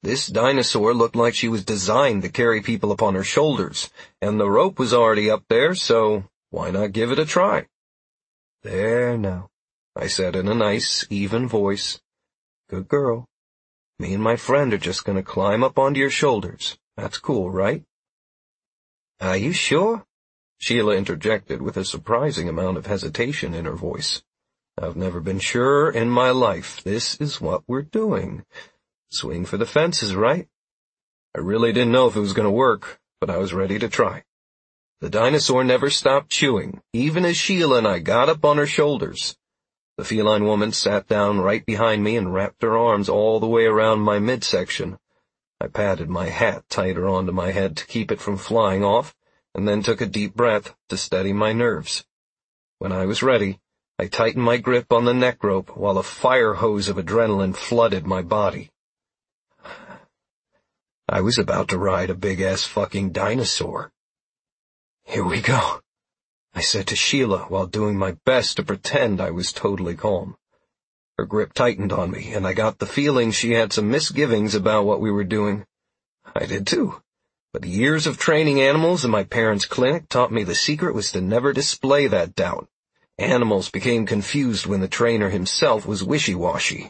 This dinosaur looked like she was designed to carry people upon her shoulders, and the rope was already up there, so why not give it a try? "There now," I said in a nice, even voice. "Good girl. Me and my friend are just gonna climb up onto your shoulders. That's cool, right?" "Are you sure?" Sheila interjected with a surprising amount of hesitation in her voice. "I've never been surer in my life. This is what we're doing. Swing for the fences, right?" I really didn't know if it was going to work, but I was ready to try. The dinosaur never stopped chewing, even as Sheila and I got up on her shoulders. The feline woman sat down right behind me and wrapped her arms all the way around my midsection. I patted my hat tighter onto my head to keep it from flying off, and then took a deep breath to steady my nerves. When I was ready, I tightened my grip on the neck rope while a fire hose of adrenaline flooded my body. I was about to ride a big-ass fucking dinosaur. "Here we go," I said to Sheila while doing my best to pretend I was totally calm. Her grip tightened on me, and I got the feeling she had some misgivings about what we were doing. I did too, but years of training animals in my parents' clinic taught me the secret was to never display that doubt. Animals became confused when the trainer himself was wishy-washy.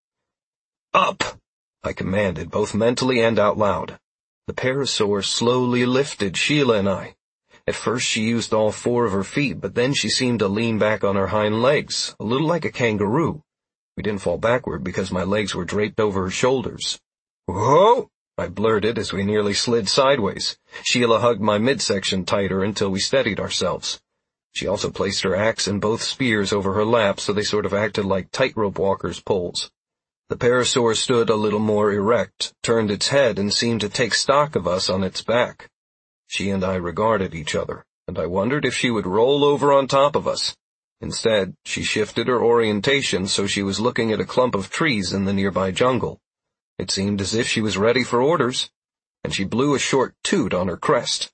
"Up!" I commanded, both mentally and out loud. The parasaur slowly lifted Sheila and I. At first she used all 4 of her feet, but then she seemed to lean back on her hind legs, a little like a kangaroo. We didn't fall backward because my legs were draped over her shoulders. "Whoa!" I blurted as we nearly slid sideways. Sheila hugged my midsection tighter until we steadied ourselves. She also placed her axe and both spears over her lap so they sort of acted like tightrope walkers' poles. The parasaur stood a little more erect, turned its head, and seemed to take stock of us on its back. She and I regarded each other, and I wondered if she would roll over on top of us. Instead, she shifted her orientation so she was looking at a clump of trees in the nearby jungle. It seemed as if she was ready for orders, and she blew a short toot on her crest.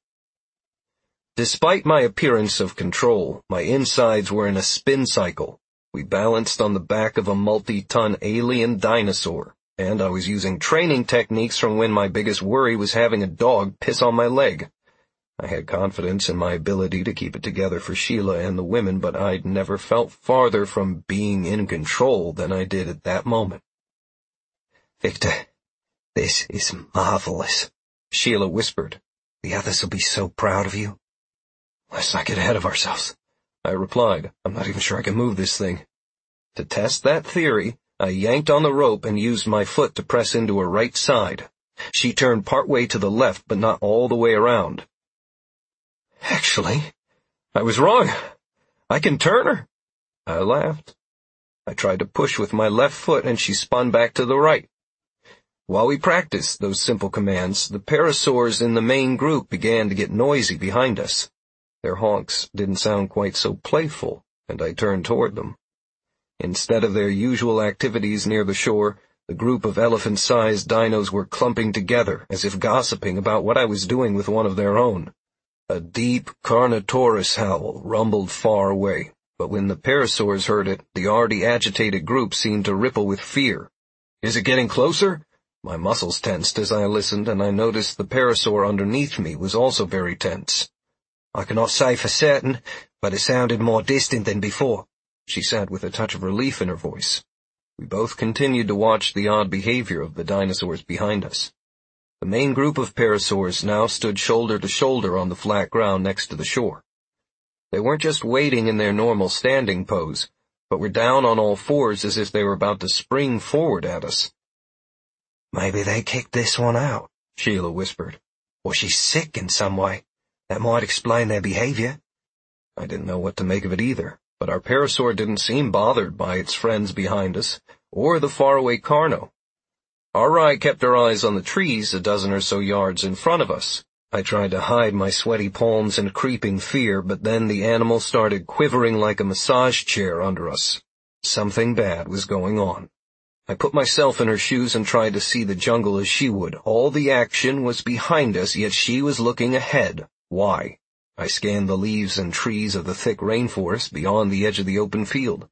Despite my appearance of control, my insides were in a spin cycle. We balanced on the back of a multi-ton alien dinosaur, and I was using training techniques from when my biggest worry was having a dog piss on my leg. I had confidence in my ability to keep it together for Sheila and the women, but I'd never felt farther from being in control than I did at that moment. "Victor, this is marvelous," Sheila whispered. "The others will be so proud of you." "Let's not get ahead of ourselves," I replied. "I'm not even sure I can move this thing." To test that theory, I yanked on the rope and used my foot to press into her right side. She turned partway to the left, but not all the way around. "Actually, I was wrong. I can turn her." I laughed. I tried to push with my left foot, and she spun back to the right. While we practiced those simple commands, the parasaurs in the main group began to get noisy behind us. Their honks didn't sound quite so playful, and I turned toward them. Instead of their usual activities near the shore, the group of elephant-sized dinos were clumping together, as if gossiping about what I was doing with one of their own. A deep Carnotaurus howl rumbled far away, but when the parasaurs heard it, the already agitated group seemed to ripple with fear. "Is it getting closer?" My muscles tensed as I listened, and I noticed the parasaur underneath me was also very tense. "I cannot say for certain, but it sounded more distant than before," she said with a touch of relief in her voice. We both continued to watch the odd behavior of the dinosaurs behind us. The main group of parasaurs now stood shoulder to shoulder on the flat ground next to the shore. They weren't just waiting in their normal standing pose, but were down on all fours as if they were about to spring forward at us. "Maybe they kicked this one out," Sheila whispered. "Or she's sick in some way. That might explain their behavior." I didn't know what to make of it either, but our parasaur didn't seem bothered by its friends behind us, or the faraway Carno. Our ride kept our eyes on the trees a dozen or so yards in front of us. I tried to hide my sweaty palms in creeping fear, but then the animal started quivering like a massage chair under us. Something bad was going on. I put myself in her shoes and tried to see the jungle as she would. All the action was behind us, yet she was looking ahead. Why? I scanned the leaves and trees of the thick rainforest beyond the edge of the open field.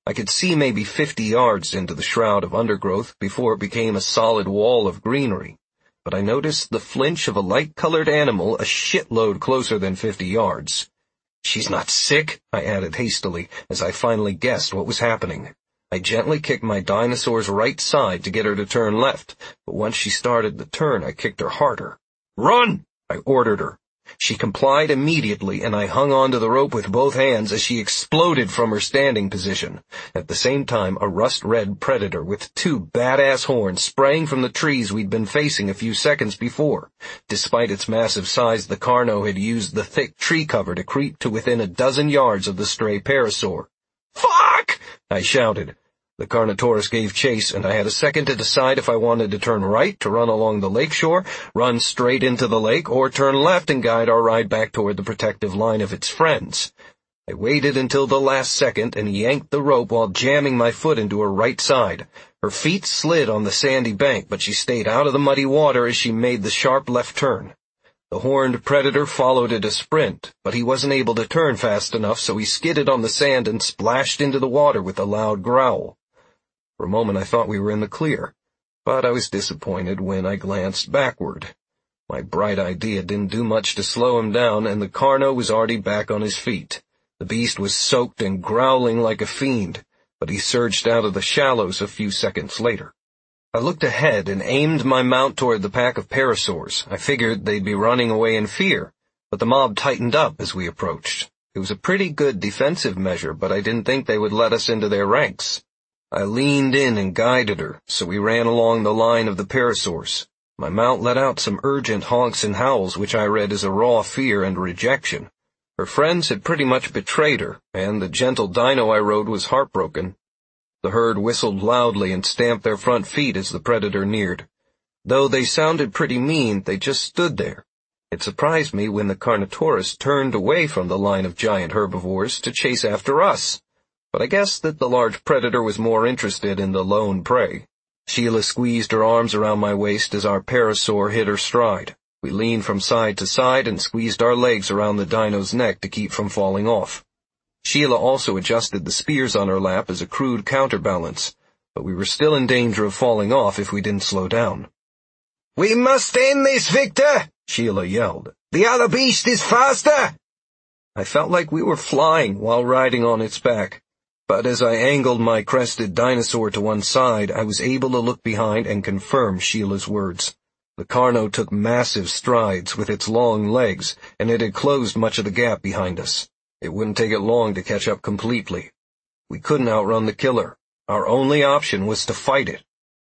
I could see maybe 50 yards into the shroud of undergrowth before it became a solid wall of greenery, but I noticed the flinch of a light-colored animal a shitload closer than 50 yards. "She's not sick," I added hastily, as I finally guessed what was happening. I gently kicked my dinosaur's right side to get her to turn left, but once she started the turn, I kicked her harder. "Run!" I ordered her. She complied immediately, and I hung onto the rope with both hands as she exploded from her standing position. At the same time, a rust-red predator with 2 badass horns sprang from the trees we'd been facing a few seconds before. Despite its massive size, the Carno had used the thick tree cover to creep to within a dozen yards of the stray parasaur. "Fuck!" I shouted. The Carnotaurus gave chase, and I had a second to decide if I wanted to turn right to run along the lakeshore, run straight into the lake, or turn left and guide our ride back toward the protective line of its friends. I waited until the last second and yanked the rope while jamming my foot into her right side. Her feet slid on the sandy bank, but she stayed out of the muddy water as she made the sharp left turn. The horned predator followed at a sprint, but he wasn't able to turn fast enough, so he skidded on the sand and splashed into the water with a loud growl. For a moment I thought we were in the clear, but I was disappointed when I glanced backward. My bright idea didn't do much to slow him down, and the Carno was already back on his feet. The beast was soaked and growling like a fiend, but he surged out of the shallows a few seconds later. I looked ahead and aimed my mount toward the pack of parasaurs. I figured they'd be running away in fear, but the mob tightened up as we approached. It was a pretty good defensive measure, but I didn't think they would let us into their ranks. I leaned in and guided her, so we ran along the line of the parasaurs. My mount let out some urgent honks and howls, which I read as a raw fear and rejection. Her friends had pretty much betrayed her, and the gentle dino I rode was heartbroken. The herd whistled loudly and stamped their front feet as the predator neared. Though they sounded pretty mean, they just stood there. It surprised me when the Carnotaurus turned away from the line of giant herbivores to chase after us. But I guess that the large predator was more interested in the lone prey. Sheila squeezed her arms around my waist as our parasaur hit her stride. We leaned from side to side and squeezed our legs around the dino's neck to keep from falling off. Sheila also adjusted the spears on her lap as a crude counterbalance, but we were still in danger of falling off if we didn't slow down. "We must end this, Victor!" Sheila yelled. "The other beast is faster!" I felt like we were flying while riding on its back. But as I angled my crested dinosaur to one side, I was able to look behind and confirm Sheila's words. The Carno took massive strides with its long legs, and it had closed much of the gap behind us. It wouldn't take it long to catch up completely. We couldn't outrun the killer. Our only option was to fight it.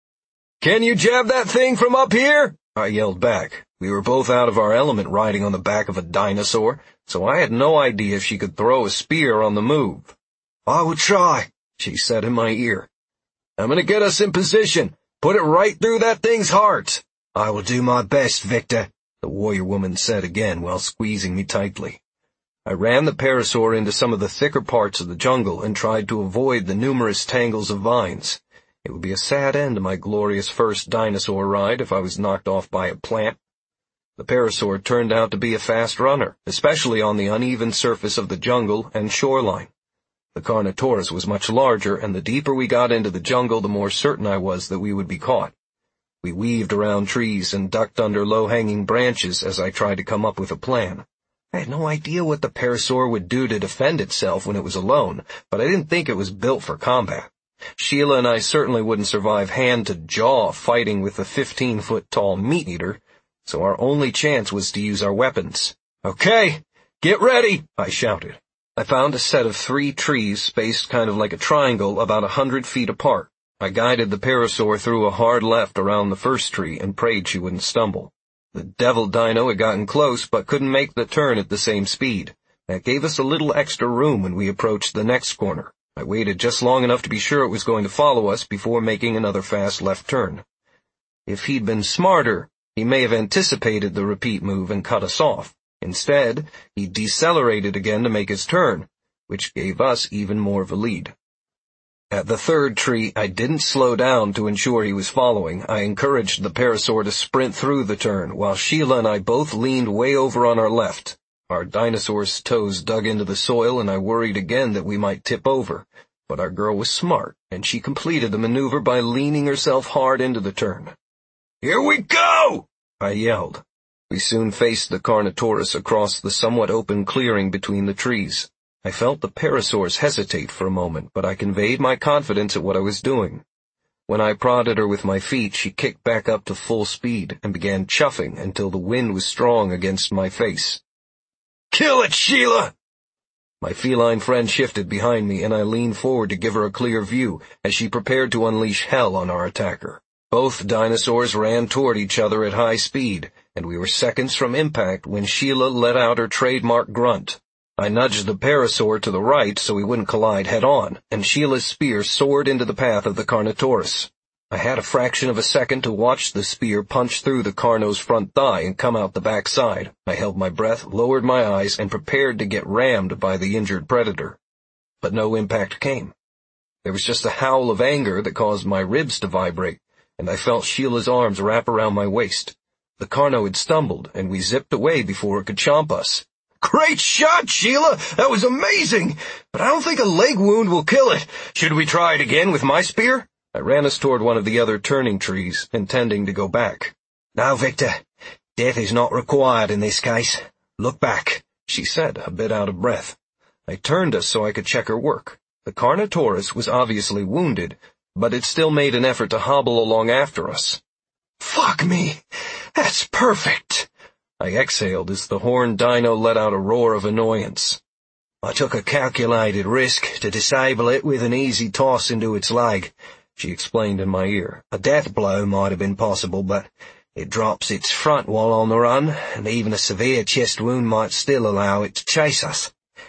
"Can you jab that thing from up here?" I yelled back. We were both out of our element riding on the back of a dinosaur, so I had no idea if she could throw a spear on the move. "I will try," she said in my ear. "I'm gonna get us in position. Put it right through that thing's heart." "I will do my best, Victor," the warrior woman said again while squeezing me tightly. I ran the parasaur into some of the thicker parts of the jungle and tried to avoid the numerous tangles of vines. It would be a sad end to my glorious first dinosaur ride if I was knocked off by a plant. The parasaur turned out to be a fast runner, especially on the uneven surface of the jungle and shoreline. The Carnotaurus was much larger, and the deeper we got into the jungle, the more certain I was that we would be caught. We weaved around trees and ducked under low-hanging branches as I tried to come up with a plan. I had no idea what the parasaur would do to defend itself when it was alone, but I didn't think it was built for combat. Sheila and I certainly wouldn't survive hand-to-jaw fighting with a 15-foot-tall meat-eater, so our only chance was to use our weapons. "Okay, get ready!" I shouted. I found a set of 3 trees spaced kind of like a triangle about 100 feet apart. I guided the parasaur through a hard left around the first tree and prayed she wouldn't stumble. The devil dino had gotten close but couldn't make the turn at the same speed. That gave us a little extra room when we approached the next corner. I waited just long enough to be sure it was going to follow us before making another fast left turn. If he'd been smarter, he may have anticipated the repeat move and cut us off. Instead, he decelerated again to make his turn, which gave us even more of a lead. At the third tree, I didn't slow down to ensure he was following. I encouraged the parasaur to sprint through the turn, while Sheila and I both leaned way over on our left. Our dinosaur's toes dug into the soil, and I worried again that we might tip over. But our girl was smart, and she completed the maneuver by leaning herself hard into the turn. "Here we go!" I yelled. We soon faced the Carnotaurus across the somewhat open clearing between the trees. I felt the parasaurs hesitate for a moment, but I conveyed my confidence at what I was doing. When I prodded her with my feet, she kicked back up to full speed and began chuffing until the wind was strong against my face. "Kill it, Sheila!" My feline friend shifted behind me, and I leaned forward to give her a clear view as she prepared to unleash hell on our attacker. Both dinosaurs ran toward each other at high speed, and we were seconds from impact when Sheila let out her trademark grunt. I nudged the parasaur to the right so we wouldn't collide head-on, and Sheila's spear soared into the path of the Carnotaurus. I had a fraction of a second to watch the spear punch through the Carno's front thigh and come out the back side. I held my breath, lowered my eyes, and prepared to get rammed by the injured predator. But no impact came. There was just a howl of anger that caused my ribs to vibrate, and I felt Sheila's arms wrap around my waist. The Carno had stumbled, and we zipped away before it could chomp us. "Great shot, Sheila! That was amazing! But I don't think a leg wound will kill it. Should we try it again with my spear?" I ran us toward one of the other turning trees, intending to go back. "No, Victor. Death is not required in this case. Look back," she said, a bit out of breath. I turned us so I could check her work. The Carnotaurus was obviously wounded, but it still made an effort to hobble along after us. "Fuck me! That's perfect!" I exhaled as the horned dino let out a roar of annoyance. "I took a calculated risk to disable it with an easy toss into its leg," she explained in my ear. "A death blow might have been possible, but it drops its front while on the run, and even a severe chest wound might still allow it to chase us.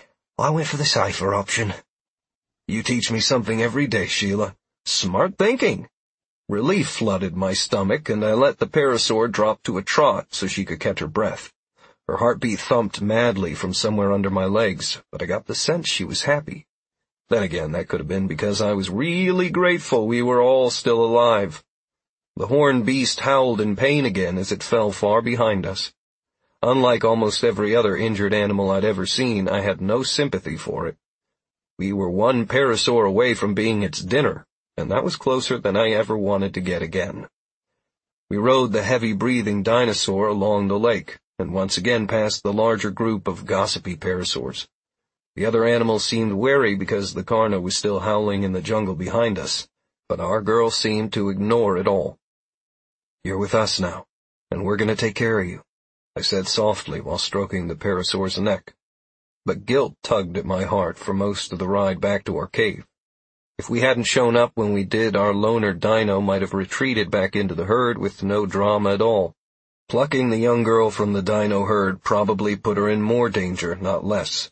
I went for the safer option." "You teach me something every day, Sheila. Smart thinking." Relief flooded my stomach, and I let the parasaur drop to a trot so she could catch her breath. Her heartbeat thumped madly from somewhere under my legs, but I got the sense she was happy. Then again, that could have been because I was really grateful we were all still alive. The horned beast howled in pain again as it fell far behind us. Unlike almost every other injured animal I'd ever seen, I had no sympathy for it. We were one parasaur away from being its dinner, and that was closer than I ever wanted to get again. We rode the heavy-breathing dinosaur along the lake, and once again passed the larger group of gossipy parasaurs. The other animals seemed wary because the Carno was still howling in the jungle behind us, but our girl seemed to ignore it all. "You're with us now, and we're going to take care of you," I said softly while stroking the parasaur's neck. But guilt tugged at my heart for most of the ride back to our cave. If we hadn't shown up when we did, our loner dino might have retreated back into the herd with no drama at all. Plucking the young girl from the dino herd probably put her in more danger, not less.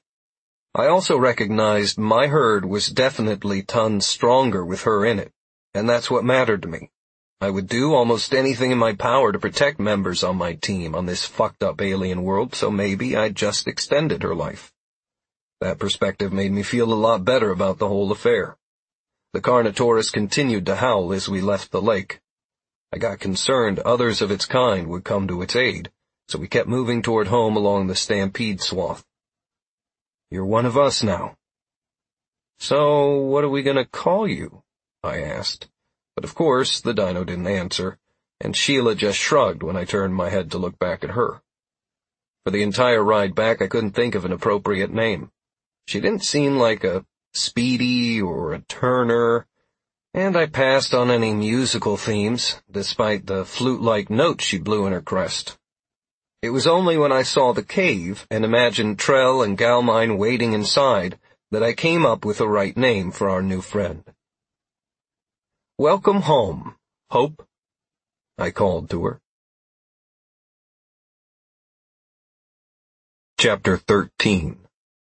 I also recognized my herd was definitely tons stronger with her in it, and that's what mattered to me. I would do almost anything in my power to protect members on my team on this fucked-up alien world, so maybe I just extended her life. That perspective made me feel a lot better about the whole affair. The Carnotaurus continued to howl as we left the lake. I got concerned others of its kind would come to its aid, so we kept moving toward home along the stampede swath. "You're one of us now." "So what are we going to call you?" I asked. But of course the dino didn't answer, and Sheila just shrugged when I turned my head to look back at her. For the entire ride back I couldn't think of an appropriate name. She didn't seem like a Speedy or a Turner, and I passed on any musical themes, despite the flute-like notes she blew in her crest. It was only when I saw the cave and imagined Trell and Galmine waiting inside that I came up with the right name for our new friend. "Welcome home, Hope," I called to her. Chapter 13.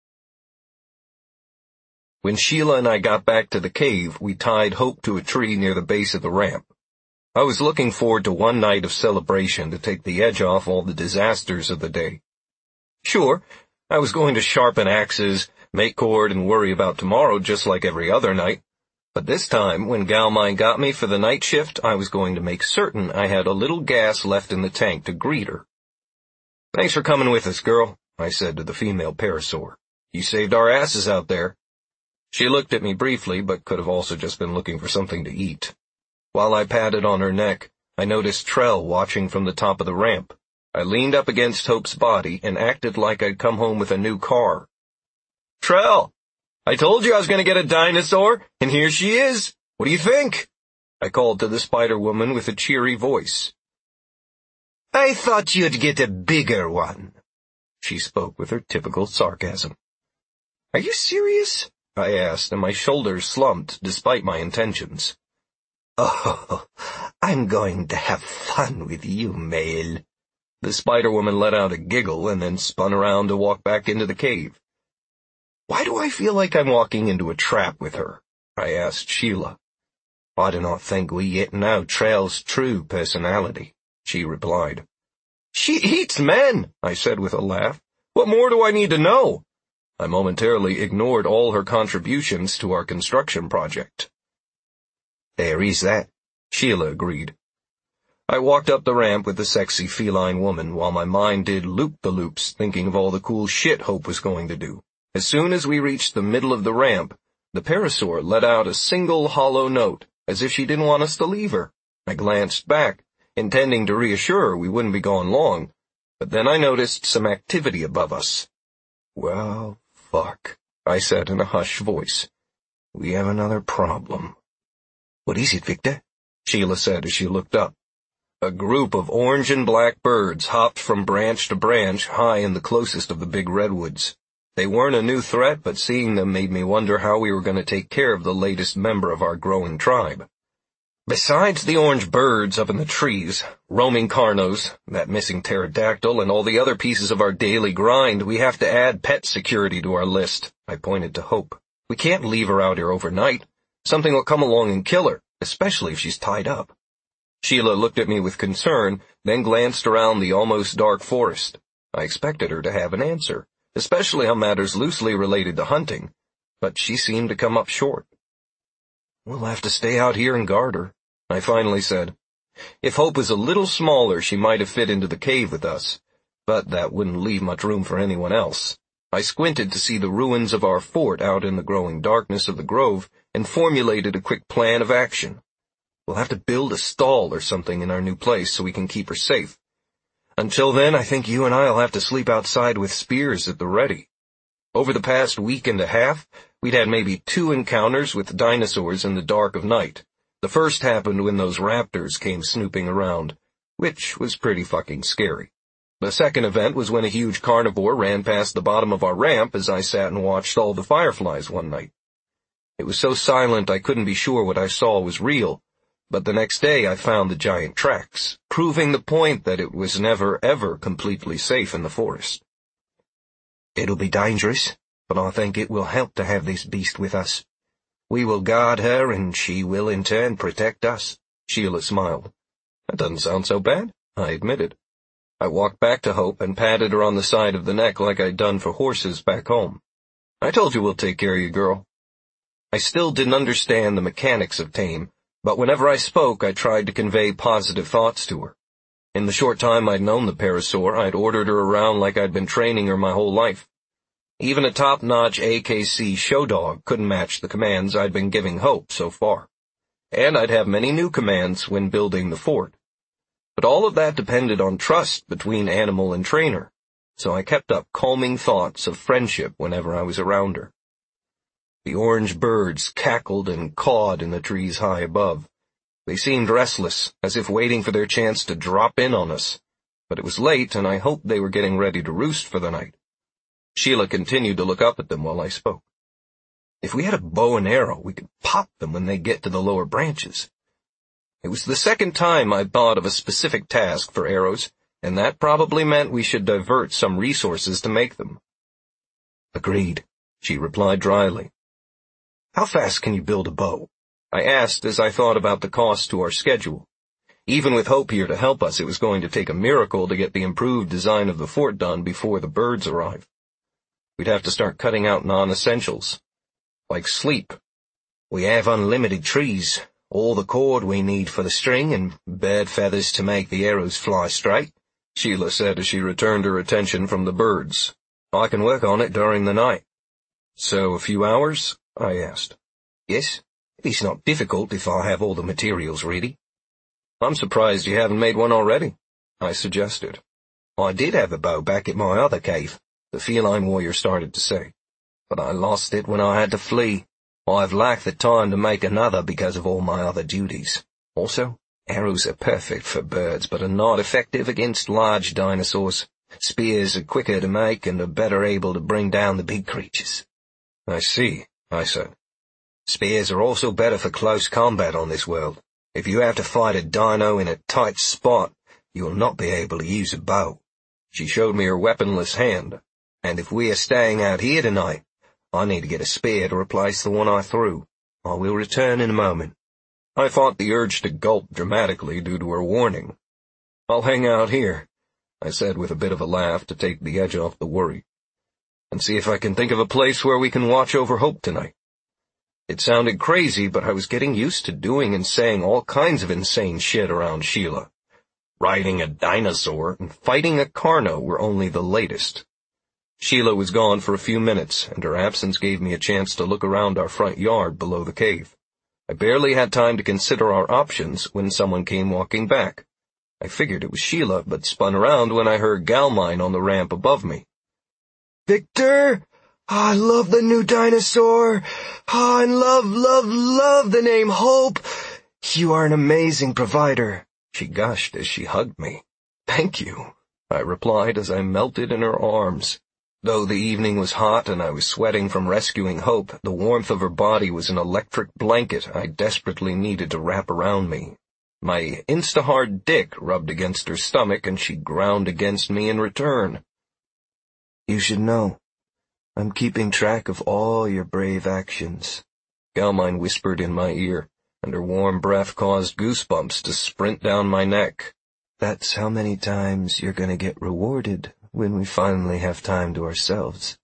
When Sheila and I got back to the cave, we tied Hope to a tree near the base of the ramp. I was looking forward to one night of celebration to take the edge off all the disasters of the day. Sure, I was going to sharpen axes, make cord, and worry about tomorrow just like every other night. But this time, when Galmine got me for the night shift, I was going to make certain I had a little gas left in the tank to greet her. "Thanks for coming with us, girl," I said to the female parasaur. "You saved our asses out there." She looked at me briefly, but could have also just been looking for something to eat. While I patted on her neck, I noticed Trell watching from the top of the ramp. I leaned up against Hope's body and acted like I'd come home with a new car. "Trell! I told you I was going to get a dinosaur, and here she is! What do you think?" I called to the Spider-Woman with a cheery voice. "I thought you'd get a bigger one." She spoke with her typical sarcasm. "Are you serious?" I asked, and my shoulders slumped despite my intentions. "Oh, I'm going to have fun with you, Male." The Spider-Woman let out a giggle and then spun around to walk back into the cave. "Why do I feel like I'm walking into a trap with her?" I asked Sheila. "I do not think we yet know Trell's true personality," she replied. "She eats men," I said with a laugh. "What more do I need to know?" I momentarily ignored all her contributions to our construction project. "There is that," Sheila agreed. I walked up the ramp with the sexy feline woman while my mind did loop-the-loops thinking of all the cool shit Hope was going to do. As soon as we reached the middle of the ramp, the parasaur let out a single hollow note, as if she didn't want us to leave her. I glanced back, intending to reassure her we wouldn't be gone long, but then I noticed some activity above us. "Well, fuck," I said in a hushed voice. "We have another problem." "What is it, Victor?" Sheila said as she looked up. A group of orange and black birds hopped from branch to branch high in the closest of the big redwoods. They weren't a new threat, but seeing them made me wonder how we were going to take care of the latest member of our growing tribe. Besides the orange birds up in the trees, roaming Carnos, that missing pterodactyl, and all the other pieces of our daily grind, we have to add pet security to our list. I pointed to Hope. We can't leave her out here overnight. Something will come along and kill her, especially if she's tied up. Sheila looked at me with concern, then glanced around the almost dark forest. I expected her to have an answer, especially on matters loosely related to hunting, but she seemed to come up short. "We'll have to stay out here and guard her," I finally said. If Hope was a little smaller, she might have fit into the cave with us, but that wouldn't leave much room for anyone else. I squinted to see the ruins of our fort out in the growing darkness of the grove and formulated a quick plan of action. We'll have to build a stall or something in our new place so we can keep her safe. Until then, I think you and I'll have to sleep outside with spears at the ready. Over the past week and a half, we'd had maybe 2 encounters with dinosaurs in the dark of night. The first happened when those raptors came snooping around, which was pretty fucking scary. The second event was when a huge carnivore ran past the bottom of our ramp as I sat and watched all the fireflies one night. It was so silent I couldn't be sure what I saw was real, but the next day I found the giant tracks, proving the point that it was never ever completely safe in the forest. "It'll be dangerous, but I think it will help to have this beast with us. We will guard her, and she will in turn protect us." Sheila smiled. "That doesn't sound so bad," I admitted. I walked back to Hope and patted her on the side of the neck like I'd done for horses back home. "I told you we'll take care of you, girl." I still didn't understand the mechanics of tame, but whenever I spoke, I tried to convey positive thoughts to her. In the short time I'd known the parasaur, I'd ordered her around like I'd been training her my whole life. Even a top-notch AKC show dog couldn't match the commands I'd been giving Hope so far. And I'd have many new commands when building the fort. But all of that depended on trust between animal and trainer, so I kept up calming thoughts of friendship whenever I was around her. The orange birds cackled and cawed in the trees high above. They seemed restless, as if waiting for their chance to drop in on us. But it was late, and I hoped they were getting ready to roost for the night. Sheila continued to look up at them while I spoke. If we had a bow and arrow, we could pop them when they get to the lower branches. It was the second time I'd thought of a specific task for arrows, and that probably meant we should divert some resources to make them. "Agreed," she replied dryly. "How fast can you build a bow?" I asked as I thought about the cost to our schedule. Even with Hope here to help us, it was going to take a miracle to get the improved design of the fort done before the birds arrive. We'd have to start cutting out non-essentials, like sleep. "We have unlimited trees, all the cord we need for the string, and bird feathers to make the arrows fly straight," Sheila said as she returned her attention from the birds. "I can work on it during the night." "So a few hours?" I asked. Yes, it's not difficult if I have all the materials ready. I'm surprised you haven't made one already, I suggested. I did have a bow back at my other cave, the feline warrior started to say. but I lost it when I had to flee. I've lacked the time to make another because of all my other duties. Also, arrows are perfect for birds, but are not effective against large dinosaurs. Spears are quicker to make and are better able to bring down the big creatures. I see, I said. Spears are also better for close combat on this world. If you have to fight a dino in a tight spot, you will not be able to use a bow. She showed me her weaponless hand. And if we are staying out here tonight, I need to get a spear to replace the one I threw. I will return in a moment. I fought the urge to gulp dramatically due to her warning. I'll hang out here, I said with a bit of a laugh to take the edge off the worry, and see if I can think of a place where we can watch over Hope tonight. It sounded crazy, but I was getting used to doing and saying all kinds of insane shit around Sheila. Riding a dinosaur and fighting a Carno were only the latest. Sheila was gone for a few minutes, and her absence gave me a chance to look around our front yard below the cave. I barely had time to consider our options when someone came walking back. I figured it was Sheila, but spun around when I heard Galmine on the ramp above me. "Victor, I love the new dinosaur. I love the name Hope. You are an amazing provider," she gushed as she hugged me. "Thank you," I replied as I melted in her arms. Though the evening was hot and I was sweating from rescuing Hope, the warmth of her body was an electric blanket I desperately needed to wrap around me. My insta-hard dick rubbed against her stomach and she ground against me in return. "You should know. I'm keeping track of all your brave actions," Galmine whispered in my ear, and her warm breath caused goosebumps to sprint down my neck. "That's how many times you're gonna get rewarded when we finally have time to ourselves."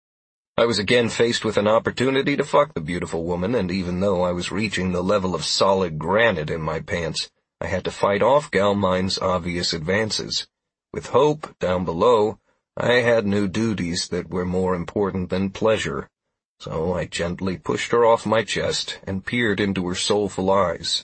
I was again faced with an opportunity to fuck the beautiful woman, and even though I was reaching the level of solid granite in my pants, I had to fight off Galmine's obvious advances. With Hope down below, I had new duties that were more important than pleasure, so I gently pushed her off my chest and peered into her soulful eyes.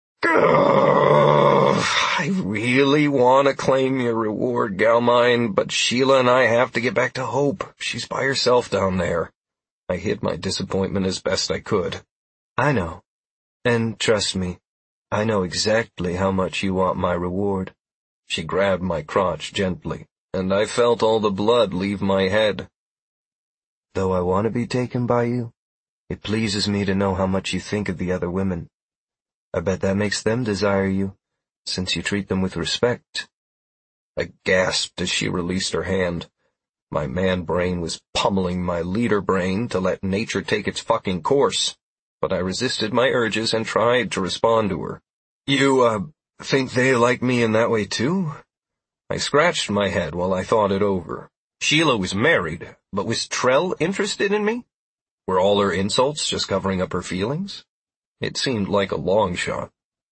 "I really want to claim your reward, Galmine, but Sheila and I have to get back to Hope. She's by herself down there." I hid my disappointment as best I could. "I know. And trust me, I know exactly how much you want my reward." She grabbed my crotch gently, and I felt all the blood leave my head. "Though I want to be taken by you, it pleases me to know how much you think of the other women. I bet that makes them desire you, since you treat them with respect." I gasped as she released her hand. My man brain was pummeling my leader brain to let nature take its fucking course, but I resisted my urges and tried to respond to her. "You, think they like me in that way too?" I scratched my head while I thought it over. Sheila was married, but was Trell interested in me? Were all her insults just covering up her feelings? It seemed like a long shot.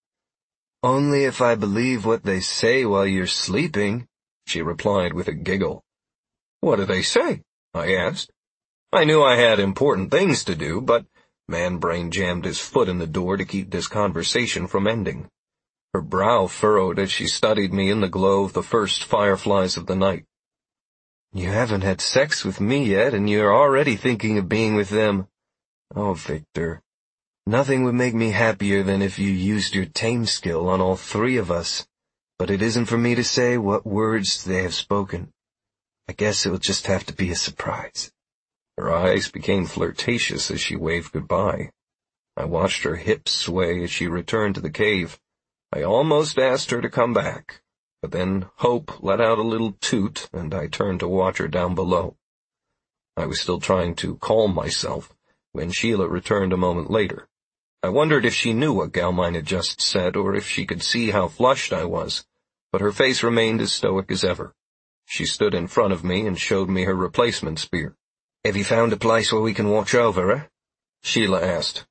"Only if I believe what they say while you're sleeping," she replied with a giggle. "What do they say?" I asked. I knew I had important things to do, but Man-Brain jammed his foot in the door to keep this conversation from ending. Her brow furrowed as she studied me in the glow of the first fireflies of the night. "You haven't had sex with me yet, and you're already thinking of being with them. Oh, Victor. Nothing would make me happier than if you used your tame skill on all three of us, but it isn't for me to say what words they have spoken. I guess it will just have to be a surprise." Her eyes became flirtatious as she waved goodbye. I watched her hips sway as she returned to the cave. I almost asked her to come back, but then Hope let out a little toot, and I turned to watch her down below. I was still trying to calm myself when Sheila returned a moment later. I wondered if she knew what Galmine had just said, or if she could see how flushed I was, but her face remained as stoic as ever. She stood in front of me and showed me her replacement spear. "Have you found a place where we can watch over her?" Sheila asked.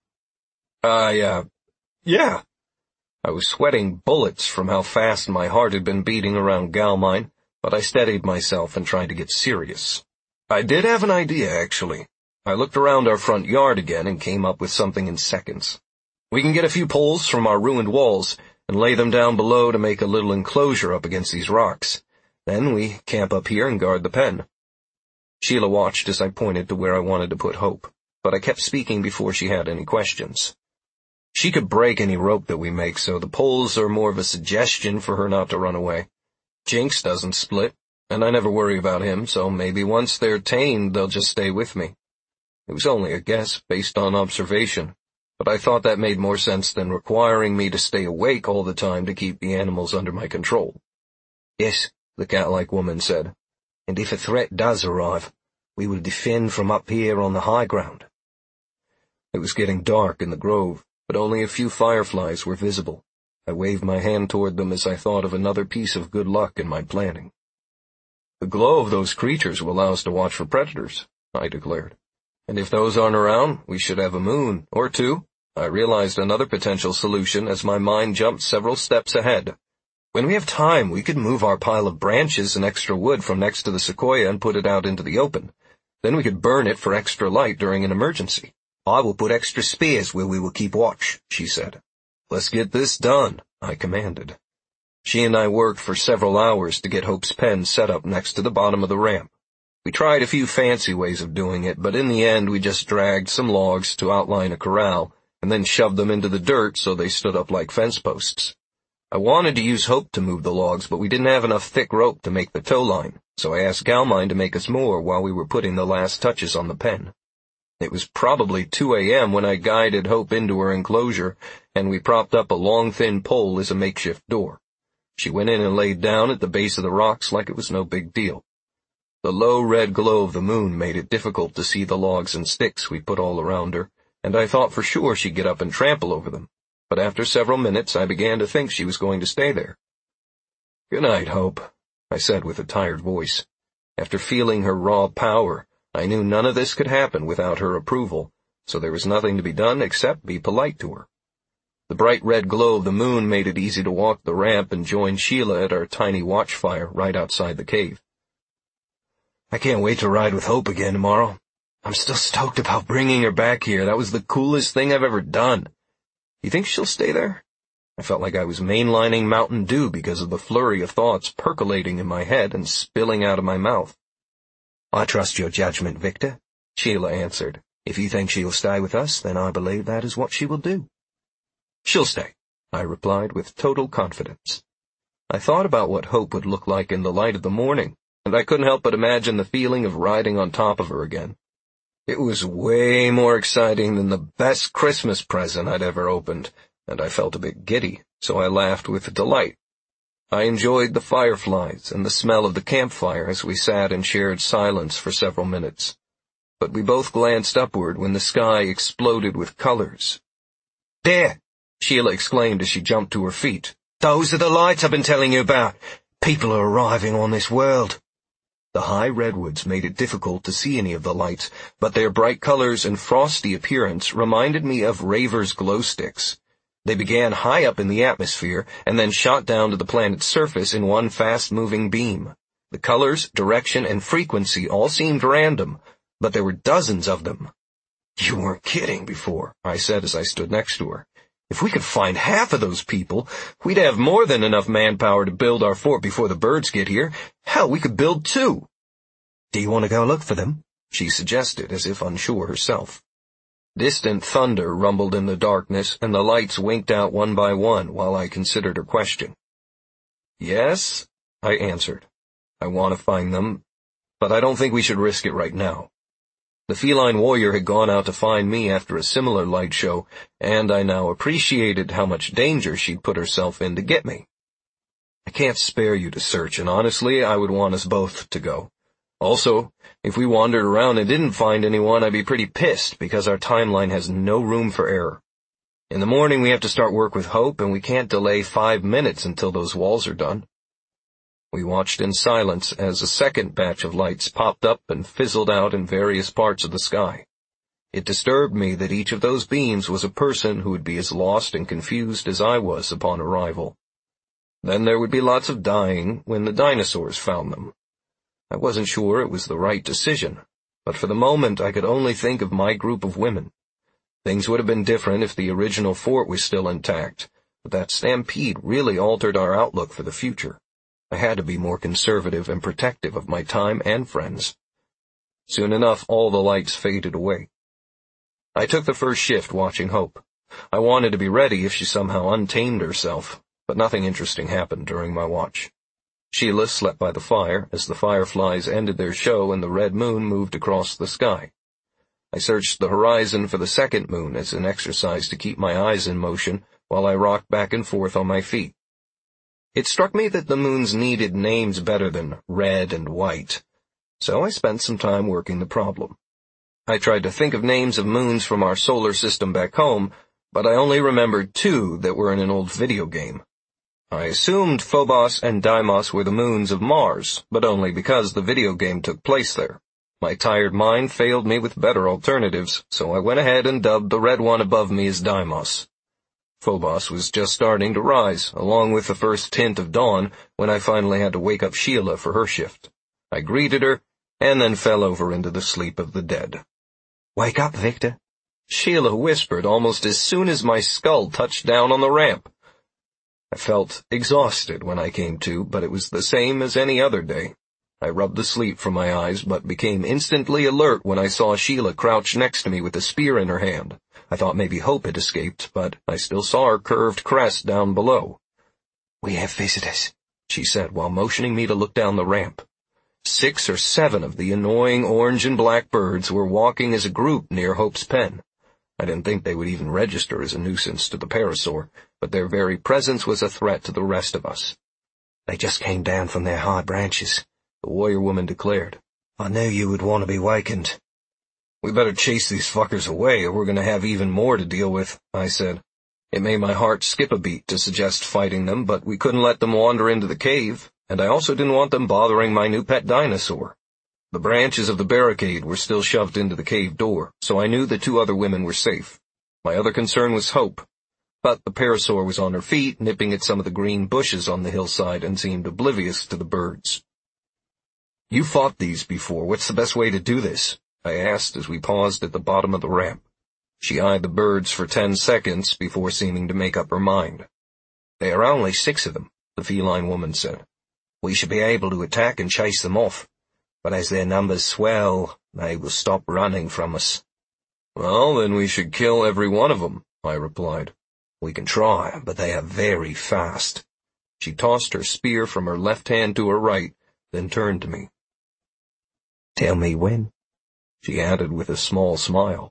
Yeah. I was sweating bullets from how fast my heart had been beating around Galmine, but I steadied myself and tried to get serious. "I did have an idea, actually. I looked around our front yard again and came up with something in seconds. We can get a few poles from our ruined walls and lay them down below to make a little enclosure up against these rocks. Then we camp up here and guard the pen. Sheila watched as I pointed to where I wanted to put Hope, but I kept speaking before she had any questions. She could break any rope that we make, so the poles are more of a suggestion for her not to run away. Jinx doesn't split, and I never worry about him, so maybe once they're tamed, they'll just stay with me. It was only a guess, based on observation, but I thought that made more sense than requiring me to stay awake all the time to keep the animals under my control. Yes, the cat-like woman said, and if a threat does arrive, we will defend from up here on the high ground. It was getting dark in the grove, but only a few fireflies were visible. I waved my hand toward them as I thought of another piece of good luck in my planning. The glow of those creatures will allow us to watch for predators, I declared. And if those aren't around, we should have a moon, or two. I realized another potential solution as my mind jumped several steps ahead. When we have time, we could move our pile of branches and extra wood from next to the sequoia and put it out into the open. Then we could burn it for extra light during an emergency. I will put extra spears where we will keep watch, she said. Let's get this done, I commanded. She and I worked for several hours to get Hope's pen set up next to the bottom of the ramp. We tried a few fancy ways of doing it, but in the end we just dragged some logs to outline a corral and then shoved them into the dirt so they stood up like fence posts. I wanted to use Hope to move the logs, but we didn't have enough thick rope to make the tow line, so I asked Galmine to make us more while we were putting the last touches on the pen. It was probably 2 a.m. when I guided Hope into her enclosure, and we propped up a long, thin pole as a makeshift door. She went in and laid down at the base of the rocks like it was no big deal. The low red glow of the moon made it difficult to see the logs and sticks we put all around her, and I thought for sure she'd get up and trample over them. But after several minutes, I began to think she was going to stay there. "Good night, Hope," I said with a tired voice. After feeling her raw power, I knew none of this could happen without her approval, so there was nothing to be done except be polite to her. The bright red glow of the moon made it easy to walk the ramp and join Sheila at our tiny watchfire right outside the cave. I can't wait to ride with Hope again tomorrow. I'm still stoked about bringing her back here. That was the coolest thing I've ever done. You think she'll stay there? I felt like I was mainlining Mountain Dew because of the flurry of thoughts percolating in my head and spilling out of my mouth. I trust your judgment, Victor, Sheila answered. If you think she'll stay with us, then I believe that is what she will do. She'll stay, I replied with total confidence. I thought about what Hope would look like in the light of the morning, and I couldn't help but imagine the feeling of riding on top of her again. It was way more exciting than the best Christmas present I'd ever opened, and I felt a bit giddy, so I laughed with delight. I enjoyed the fireflies and the smell of the campfire as we sat in shared silence for several minutes. But we both glanced upward when the sky exploded with colors. "There!" Sheila exclaimed as she jumped to her feet. "Those are the lights I've been telling you about. People are arriving on this world." The high redwoods made it difficult to see any of the lights, but their bright colors and frosty appearance reminded me of Raver's glow sticks. They began high up in the atmosphere and then shot down to the planet's surface in one fast-moving beam. The colors, direction, and frequency all seemed random, but there were dozens of them. "You weren't kidding before," I said as I stood next to her. "If we could find half of those people, we'd have more than enough manpower to build our fort before the birds get here. Hell, we could build 2. "Do you want to go look for them?" she suggested, as if unsure herself. Distant thunder rumbled in the darkness, and the lights winked out one by one while I considered her question. "Yes," I answered. "I want to find them, but I don't think we should risk it right now." The feline warrior had gone out to find me after a similar light show, and I now appreciated how much danger she'd put herself in to get me. "I can't spare you to search, and honestly, I would want us both to go. Also, if we wandered around and didn't find anyone, I'd be pretty pissed because our timeline has no room for error. In the morning, we have to start work with Hope, and we can't delay 5 minutes until those walls are done." We watched in silence as a second batch of lights popped up and fizzled out in various parts of the sky. It disturbed me that each of those beams was a person who would be as lost and confused as I was upon arrival. Then there would be lots of dying when the dinosaurs found them. I wasn't sure it was the right decision. but for the moment I could only think of my group of women. Things would have been different if the original fort was still intact, but that stampede really altered our outlook for the future. I had to be more conservative and protective of my time and friends. Soon enough, all the lights faded away. I took the first shift watching Hope. I wanted to be ready if she somehow untamed herself, but nothing interesting happened during my watch. Sheila slept by the fire as the fireflies ended their show and the red moon moved across the sky. I searched the horizon for the second moon as an exercise to keep my eyes in motion while I rocked back and forth on my feet. It struck me that the moons needed names better than red and white, so I spent some time working the problem. I tried to think of names of moons from our solar system back home, but I only remembered two that were in an old video game. I assumed Phobos and Deimos were the moons of Mars, but only because the video game took place there. My tired mind failed me with better alternatives, so I went ahead and dubbed the red one above me as Deimos. Phobos was just starting to rise, along with the first tint of dawn, when I finally had to wake up Sheila for her shift. I greeted her, and then fell over into the sleep of the dead. "Wake up, Victor," Sheila whispered almost as soon as my skull touched down on the ramp. I felt exhausted when I came to, but it was the same as any other day. I rubbed the sleep from my eyes, but became instantly alert when I saw Sheila crouch next to me with a spear in her hand. I thought maybe Hope had escaped, but I still saw her curved crest down below. "We have visitors," she said while motioning me to look down the ramp. 6 or 7 of the annoying orange and black birds were walking as a group near Hope's pen. I didn't think they would even register as a nuisance to the parasaur, but their very presence was a threat to the rest of us. "They just came down from their high branches," the warrior woman declared. "I knew you would want to be wakened." "We better chase these fuckers away or we're going to have even more to deal with," I said. It made my heart skip a beat to suggest fighting them, but we couldn't let them wander into the cave, and I also didn't want them bothering my new pet dinosaur. The branches of the barricade were still shoved into the cave door, so I knew the 2 other women were safe. My other concern was Hope, but the parasaur was on her feet, nipping at some of the green bushes on the hillside and seemed oblivious to the birds. "You fought these before. What's the best way to do this?" I asked as we paused at the bottom of the ramp. She eyed the birds for 10 seconds before seeming to make up her mind. "There are only 6 of them," the feline woman said. "We should be able to attack and chase them off, but as their numbers swell, they will stop running from us." "Well, then we should kill every one of them," I replied. "We can try, but they are very fast." She tossed her spear from her left hand to her right, then turned to me. "Tell me when," she added with a small smile.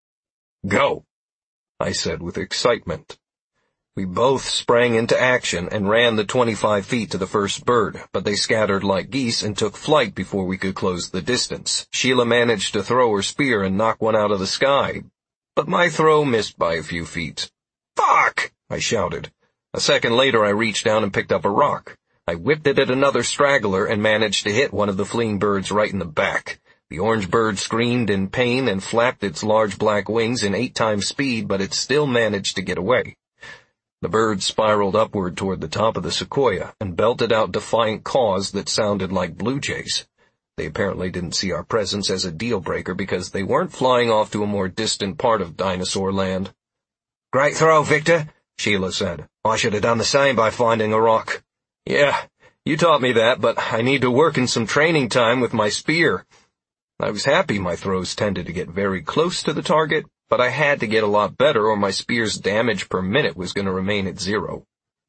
"Go," I said with excitement. We both sprang into action and ran the 25 feet to the first bird, but they scattered like geese and took flight before we could close the distance. Sheila managed to throw her spear and knock one out of the sky, but my throw missed by a few feet. "Fuck!" I shouted. A second later I reached down and picked up a rock. I whipped it at another straggler and managed to hit one of the fleeing birds right in the back. The orange bird screamed in pain and flapped its large black wings in 8 times speed, but it still managed to get away. The bird spiraled upward toward the top of the sequoia and belted out defiant caws that sounded like blue jays. They apparently didn't see our presence as a deal-breaker because they weren't flying off to a more distant part of dinosaur land. "Great throw, Victor," Sheila said. "I should have done the same by finding a rock." "Yeah, you taught me that, but I need to work in some training time with my spear." I was happy my throws tended to get very close to the target, but I had to get a lot better or my spear's damage per minute was going to remain at 0.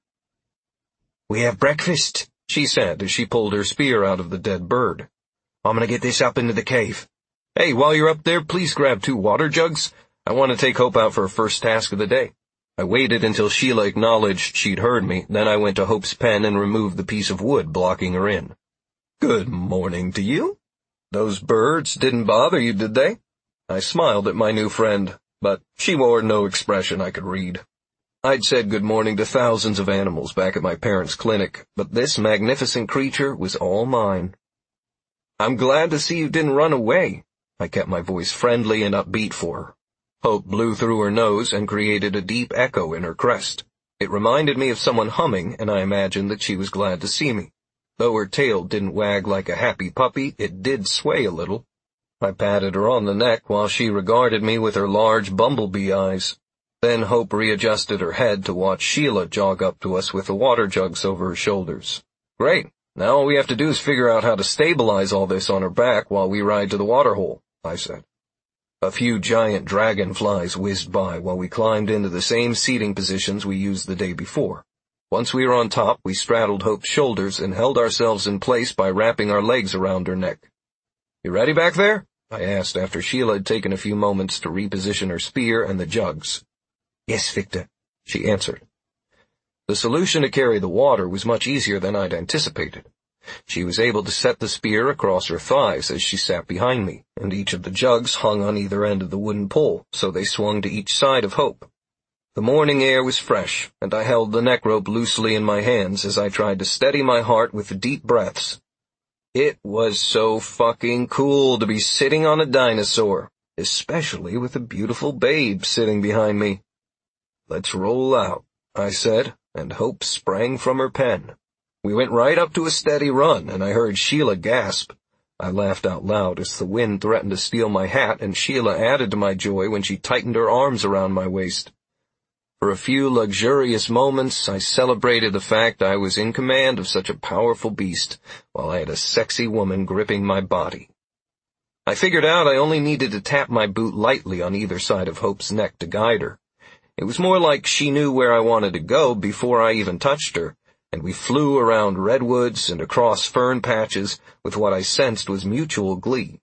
"We have breakfast," she said as she pulled her spear out of the dead bird. "I'm going to get this up into the cave." "Hey, while you're up there, please grab 2 water jugs. I want to take Hope out for her first task of the day." I waited until Sheila acknowledged she'd heard me, then I went to Hope's pen and removed the piece of wood blocking her in. "Good morning to you. Those birds didn't bother you, did they?" I smiled at my new friend, but she wore no expression I could read. I'd said good morning to thousands of animals back at my parents' clinic, but this magnificent creature was all mine. "I'm glad to see you didn't run away." I kept my voice friendly and upbeat for her. Hope blew through her nose and created a deep echo in her crest. It reminded me of someone humming, and I imagined that she was glad to see me. Though her tail didn't wag like a happy puppy, it did sway a little. I patted her on the neck while she regarded me with her large bumblebee eyes. Then Hope readjusted her head to watch Sheila jog up to us with the water jugs over her shoulders. Great. Now all we have to do is figure out how to stabilize all this on her back while we ride to the waterhole, I said. A few giant dragonflies whizzed by while we climbed into the same seating positions we used the day before. Once we were on top, we straddled Hope's shoulders and held ourselves in place by wrapping our legs around her neck. "You ready back there?" I asked after Sheila had taken a few moments to reposition her spear and the jugs. "Yes, Victor," she answered. The solution to carry the water was much easier than I'd anticipated. She was able to set the spear across her thighs as she sat behind me, and each of the jugs hung on either end of the wooden pole, so they swung to each side of Hope. The morning air was fresh, and I held the neck rope loosely in my hands as I tried to steady my heart with deep breaths. It was so fucking cool to be sitting on a dinosaur, especially with a beautiful babe sitting behind me. "Let's roll out," I said, and Hope sprang from her pen. We went right up to a steady run, and I heard Sheila gasp. I laughed out loud as the wind threatened to steal my hat, and Sheila added to my joy when she tightened her arms around my waist. For a few luxurious moments, I celebrated the fact I was in command of such a powerful beast, while I had a sexy woman gripping my body. I figured out I only needed to tap my boot lightly on either side of Hope's neck to guide her. It was more like she knew where I wanted to go before I even touched her, and we flew around redwoods and across fern patches with what I sensed was mutual glee.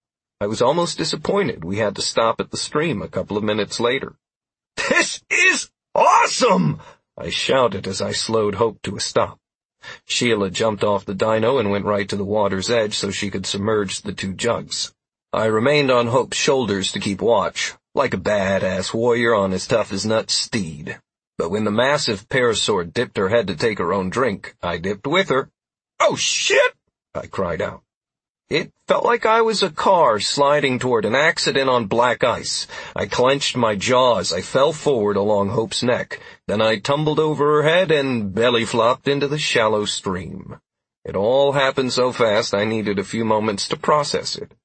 I was almost disappointed we had to stop at the stream a couple of minutes later. "This is awesome!" I shouted as I slowed Hope to a stop. Sheila jumped off the dino and went right to the water's edge so she could submerge the two jugs. I remained on Hope's shoulders to keep watch, like a badass warrior on his tough-as-nuts steed. But when the massive parasaur dipped her head to take her own drink, I dipped with her. "Oh, shit!" I cried out. It felt like I was a car sliding toward an accident on black ice. I clenched my jaws. I fell forward along Hope's neck. Then I tumbled over her head and belly-flopped into the shallow stream. It all happened so fast I needed a few moments to process it.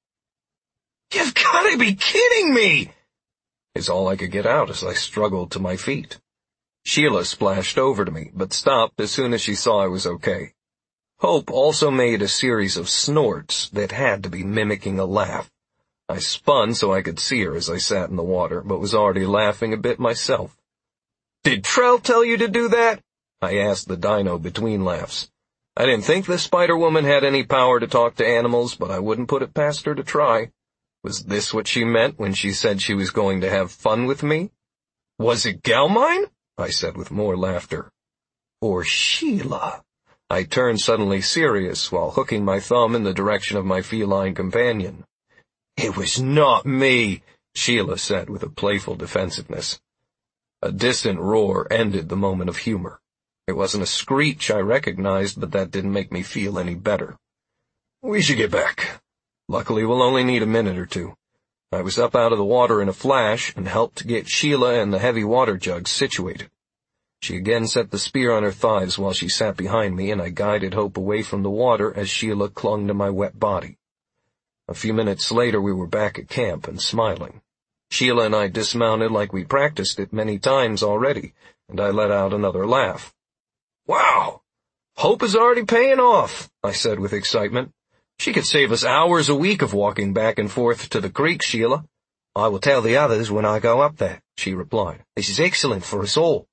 "You've got to be kidding me!" is all I could get out as I struggled to my feet. Sheila splashed over to me, but stopped as soon as she saw I was okay. Hope also made a series of snorts that had to be mimicking a laugh. I spun so I could see her as I sat in the water, but was already laughing a bit myself. "Did Trell tell you to do that?" I asked the dino between laughs. I didn't think the Spider-Woman had any power to talk to animals, but I wouldn't put it past her to try. Was this what she meant when she said she was going to have fun with me? "Was it Galmine?" I said with more laughter. "Or Sheila?" I turned suddenly serious while hooking my thumb in the direction of my feline companion. "It was not me," Sheila said with a playful defensiveness. A distant roar ended the moment of humor. It wasn't a screech I recognized, but that didn't make me feel any better. "We should get back. Luckily, we'll only need a minute or two." I was up out of the water in a flash and helped get Sheila and the heavy water jugs situated. She again set the spear on her thighs while she sat behind me, and I guided Hope away from the water as Sheila clung to my wet body. A few minutes later we were back at camp and smiling. Sheila and I dismounted like we practiced it many times already, and I let out another laugh. "Wow! Hope is already paying off," I said with excitement. "She could save us hours a week of walking back and forth to the creek, Sheila." "I will tell the others when I go up there," she replied. "This is excellent for us all."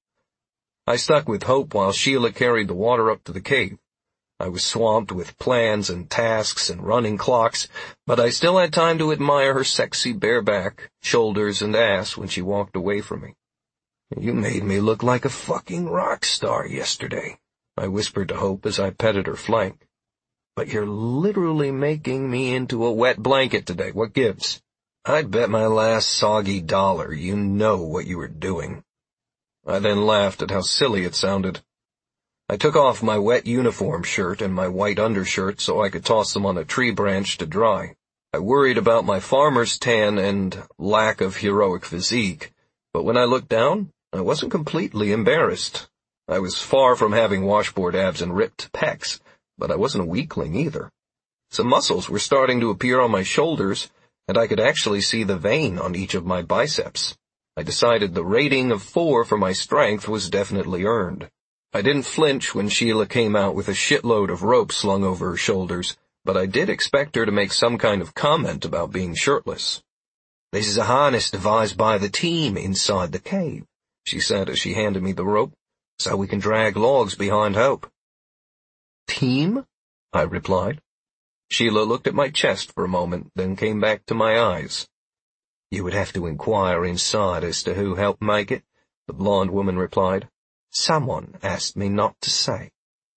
I stuck with Hope while Sheila carried the water up to the cave. I was swamped with plans and tasks and running clocks, but I still had time to admire her sexy bare back, shoulders, and ass when she walked away from me. "You made me look like a fucking rock star yesterday," I whispered to Hope as I petted her flank. "But you're literally making me into a wet blanket today. What gives?" "I'd bet my last soggy dollar you know what you were doing." I then laughed at how silly it sounded. I took off my wet uniform shirt and my white undershirt so I could toss them on a tree branch to dry. I worried about my farmer's tan and lack of heroic physique, but when I looked down, I wasn't completely embarrassed. I was far from having washboard abs and ripped pecs, but I wasn't a weakling either. Some muscles were starting to appear on my shoulders, and I could actually see the vein on each of my biceps. I decided the rating of 4 for my strength was definitely earned. I didn't flinch when Sheila came out with a shitload of rope slung over her shoulders, but I did expect her to make some kind of comment about being shirtless. "This is a harness devised by the team inside the cave," she said as she handed me the rope, "so we can drag logs behind Hope." "Team?" I replied. Sheila looked at my chest for a moment, then came back to my eyes. "You would have to inquire inside as to who helped make it," the blonde woman replied. "Someone asked me not to say."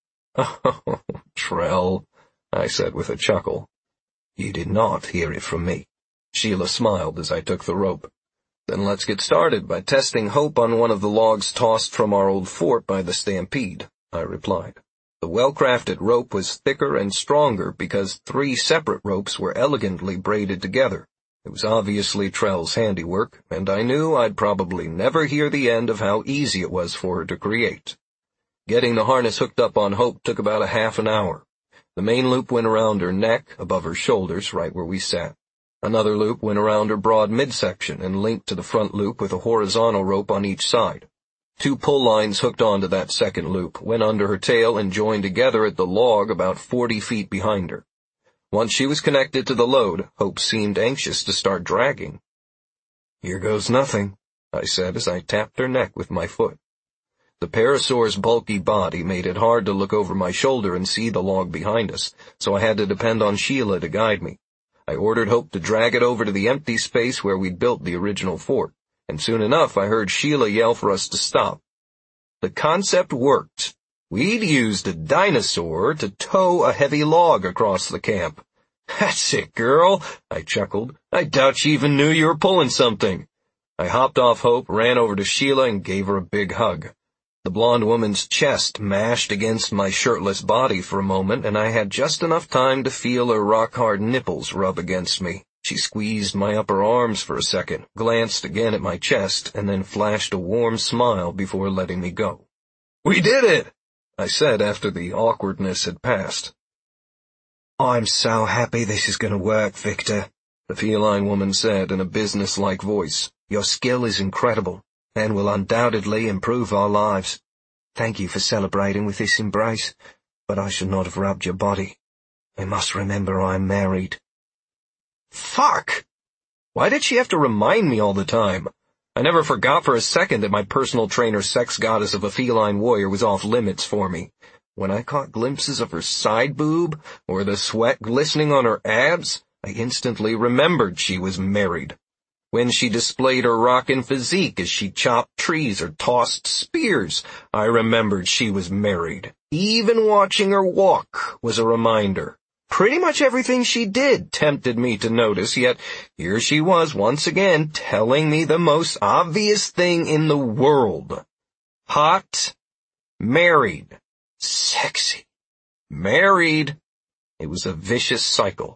"Oh, Trell," I said with a chuckle. "You did not hear it from me." Sheila smiled as I took the rope. "Then let's get started by testing Hope on one of the logs tossed from our old fort by the stampede," I replied. The well-crafted rope was thicker and stronger because 3 separate ropes were elegantly braided together. It was obviously Trell's handiwork, and I knew I'd probably never hear the end of how easy it was for her to create. Getting the harness hooked up on Hope took about a half an hour. The main loop went around her neck, above her shoulders, right where we sat. Another loop went around her broad midsection and linked to the front loop with a horizontal rope on each side. 2 pull lines hooked onto that second loop, went under her tail and joined together at the log about 40 feet behind her. Once she was connected to the load, Hope seemed anxious to start dragging. "Here goes nothing," I said as I tapped her neck with my foot. The parasaur's bulky body made it hard to look over my shoulder and see the log behind us, so I had to depend on Sheila to guide me. I ordered Hope to drag it over to the empty space where we'd built the original fort, and soon enough I heard Sheila yell for us to stop. The concept worked. We'd used a dinosaur to tow a heavy log across the camp. "That's it, girl," I chuckled. "I doubt you even knew you were pulling something." I hopped off Hope, ran over to Sheila, and gave her a big hug. The blonde woman's chest mashed against my shirtless body for a moment, and I had just enough time to feel her rock-hard nipples rub against me. She squeezed my upper arms for a second, glanced again at my chest, and then flashed a warm smile before letting me go. "We did it!" I said after the awkwardness had passed. "I'm so happy this is going to work, Victor," the feline woman said in a business-like voice. "Your skill is incredible, and will undoubtedly improve our lives. Thank you for celebrating with this embrace, but I should not have rubbed your body. You must remember I am married." Fuck! Why did she have to remind me all the time? I never forgot for a second that my personal trainer sex goddess of a feline warrior was off limits for me. When I caught glimpses of her side boob, or the sweat glistening on her abs, I instantly remembered she was married. When she displayed her rockin' physique as she chopped trees or tossed spears, I remembered she was married. Even watching her walk was a reminder. Pretty much everything she did tempted me to notice, yet here she was once again telling me the most obvious thing in the world. Hot, married, sexy, married. It was a vicious cycle.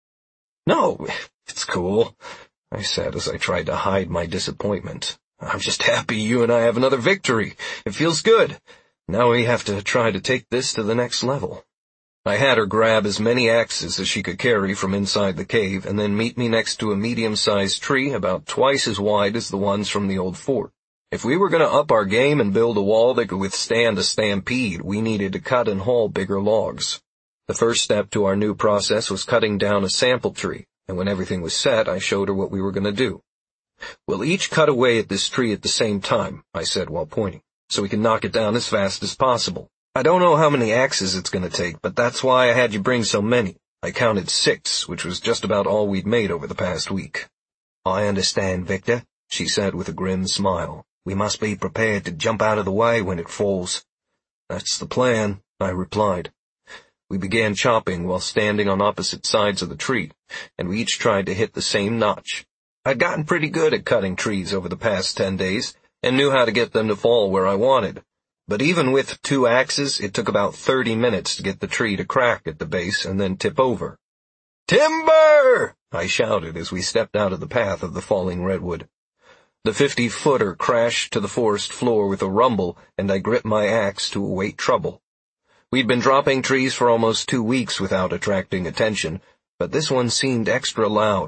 "No, it's cool," I said as I tried to hide my disappointment. "I'm just happy you and I have another victory. It feels good. Now we have to try to take this to the next level." I had her grab as many axes as she could carry from inside the cave and then meet me next to a medium-sized tree about twice as wide as the ones from the old fort. If we were going to up our game and build a wall that could withstand a stampede, we needed to cut and haul bigger logs. The first step to our new process was cutting down a sample tree, and when everything was set, I showed her what we were going to do. "We'll each cut away at this tree at the same time," I said while pointing, "so we can knock it down as fast as possible. I don't know how many axes it's going to take, but that's why I had you bring so many. I counted 6, which was just about all we'd made over the past week." "I understand, Victor," she said with a grim smile. "We must be prepared to jump out of the way when it falls." "That's the plan," I replied. We began chopping while standing on opposite sides of the tree, and we each tried to hit the same notch. I'd gotten pretty good at cutting trees over the past 10 days, and knew how to get them to fall where I wanted. But even with 2 axes, it took about 30 minutes to get the tree to crack at the base and then tip over. "Timber!" I shouted as we stepped out of the path of the falling redwood. The 50-footer crashed to the forest floor with a rumble, and I gripped my axe to await trouble. We'd been dropping trees for almost 2 weeks without attracting attention, but this one seemed extra loud.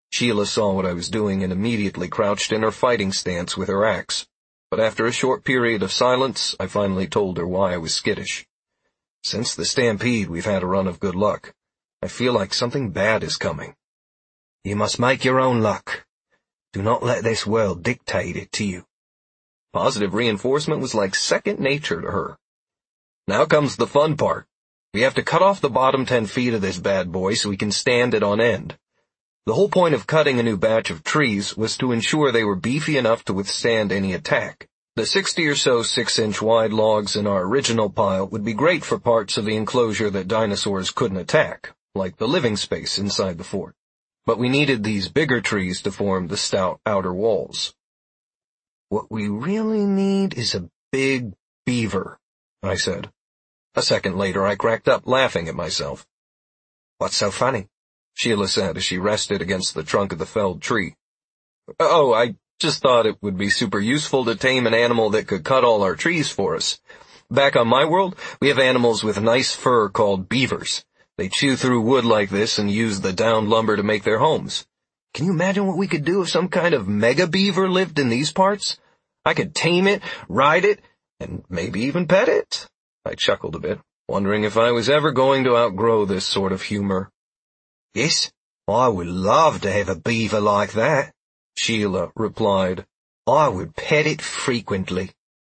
Sheila saw what I was doing and immediately crouched in her fighting stance with her axe. But after a short period of silence, I finally told her why I was skittish. Since the stampede, we've had a run of good luck. I feel like something bad is coming. You must make your own luck. Do not let this world dictate it to you. Positive reinforcement was like second nature to her. Now comes the fun part. We have to cut off the bottom 10 feet of this bad boy so we can stand it on end. The whole point of cutting a new batch of trees was to ensure they were beefy enough to withstand any attack. The 60 or so 6-inch wide logs in our original pile would be great for parts of the enclosure that dinosaurs couldn't attack, like the living space inside the fort. But we needed these bigger trees to form the stout outer walls. What we really need is a big beaver, I said. A second later, I cracked up, laughing at myself. What's so funny? Sheila said as she rested against the trunk of the felled tree. Oh, I just thought it would be super useful to tame an animal that could cut all our trees for us. Back on my world, we have animals with nice fur called beavers. They chew through wood like this and use the downed lumber to make their homes. Can you imagine what we could do if some kind of mega beaver lived in these parts? I could tame it, ride it, and maybe even pet it. I chuckled a bit, wondering if I was ever going to outgrow this sort of humor. Yes, I would love to have a beaver like that, Sheila replied. I would pet it frequently.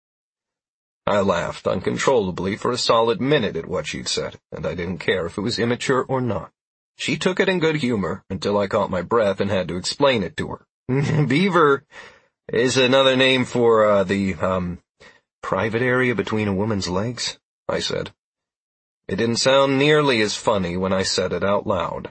I laughed uncontrollably for a solid minute at what she'd said, and I didn't care if it was immature or not. She took it in good humor until I caught my breath and had to explain it to her. Beaver is another name for, the private area between a woman's legs, I said. It didn't sound nearly as funny when I said it out loud.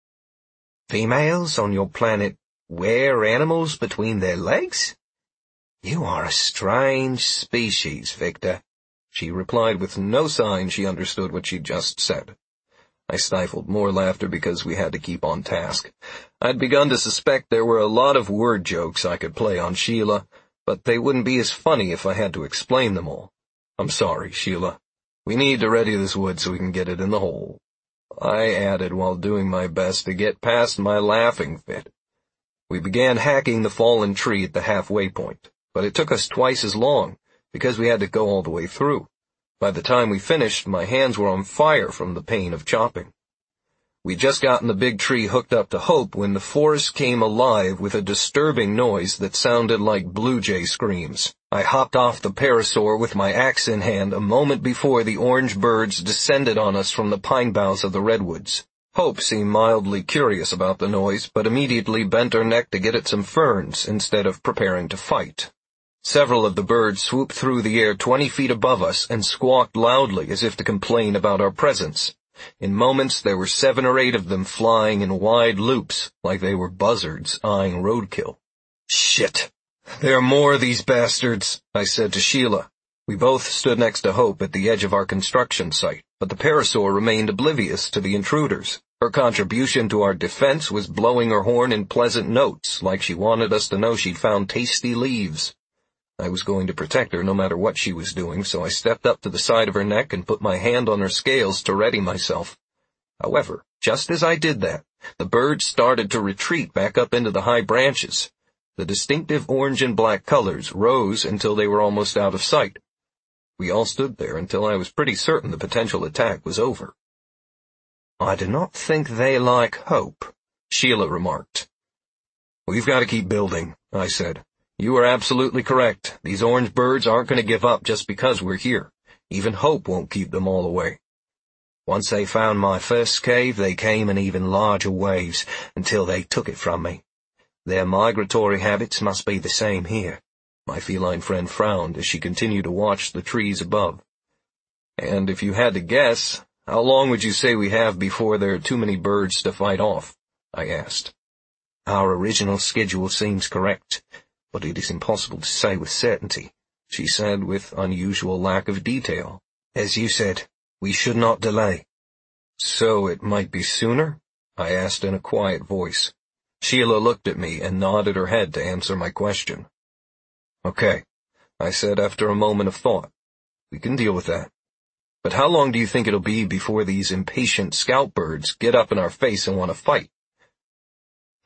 Females on your planet wear animals between their legs? You are a strange species, Victor, she replied with no sign she understood what she'd just said. I stifled more laughter because we had to keep on task. I'd begun to suspect there were a lot of word jokes I could play on Sheila, but they wouldn't be as funny if I had to explain them all. I'm sorry, Sheila. We need to ready this wood so we can get it in the hole, I added while doing my best to get past my laughing fit. We began hacking the fallen tree at the halfway point, but it took us twice as long because we had to go all the way through. By the time we finished, my hands were on fire from the pain of chopping. We'd just gotten the big tree hooked up to Hope when the forest came alive with a disturbing noise that sounded like blue jay screams. I hopped off the parasaur with my axe in hand a moment before the orange birds descended on us from the pine boughs of the redwoods. Hope seemed mildly curious about the noise, but immediately bent her neck to get at some ferns instead of preparing to fight. Several of the birds swooped through the air 20 feet above us and squawked loudly as if to complain about our presence. In moments there were 7 or 8 of them flying in wide loops, like they were buzzards eyeing roadkill. Shit! There are more of these bastards, I said to Sheila. We both stood next to Hope at the edge of our construction site, but the parasaur remained oblivious to the intruders. Her contribution to our defense was blowing her horn in pleasant notes, like she wanted us to know she'd found tasty leaves. I was going to protect her no matter what she was doing, so I stepped up to the side of her neck and put my hand on her scales to ready myself. However, just as I did that, the birds started to retreat back up into the high branches. The distinctive orange and black colors rose until they were almost out of sight. We all stood there until I was pretty certain the potential attack was over. I do not think they like Hope, Sheila remarked. We've got to keep building, I said. You are absolutely correct. These orange birds aren't going to give up just because we're here. Even Hope won't keep them all away. Once they found my first cave, they came in even larger waves until they took it from me. Their migratory habits must be the same here. My feline friend frowned as she continued to watch the trees above. And if you had to guess, how long would you say we have before there are too many birds to fight off? I asked. Our original schedule seems correct, but it is impossible to say with certainty, she said with unusual lack of detail. As you said, we should not delay. So it might be sooner? I asked in a quiet voice. Sheila looked at me and nodded her head to answer my question. Okay, I said after a moment of thought. We can deal with that. But how long do you think it'll be before these impatient scout birds get up in our face and want to fight?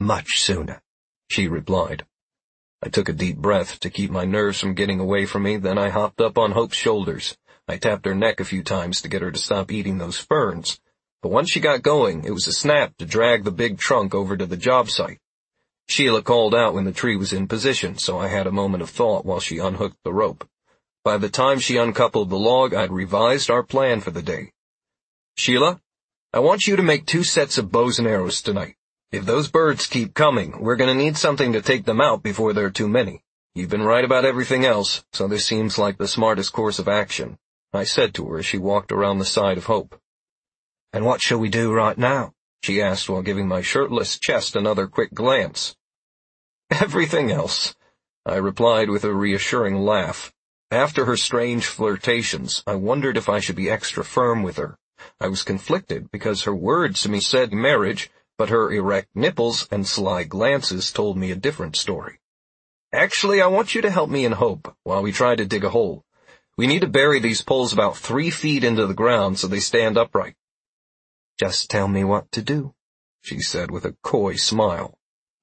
Much sooner, she replied. I took a deep breath to keep my nerves from getting away from me, then I hopped up on Hope's shoulders. I tapped her neck a few times to get her to stop eating those ferns, but once she got going, it was a snap to drag the big trunk over to the job site. Sheila called out when the tree was in position, so I had a moment of thought while she unhooked the rope. By the time she uncoupled the log, I'd revised our plan for the day. Sheila, I want you to make 2 sets of bows and arrows tonight. If those birds keep coming, we're going to need something to take them out before there are too many. You've been right about everything else, so this seems like the smartest course of action, I said to her as she walked around the side of Hope. And what shall we do right now? She asked while giving my shirtless chest another quick glance. Everything else, I replied with a reassuring laugh. After her strange flirtations, I wondered if I should be extra firm with her. I was conflicted because her words to me said marriage, but her erect nipples and sly glances told me a different story. Actually, I want you to help me and Hope while we try to dig a hole. We need to bury these poles about 3 feet into the ground so they stand upright. Just tell me what to do, she said with a coy smile.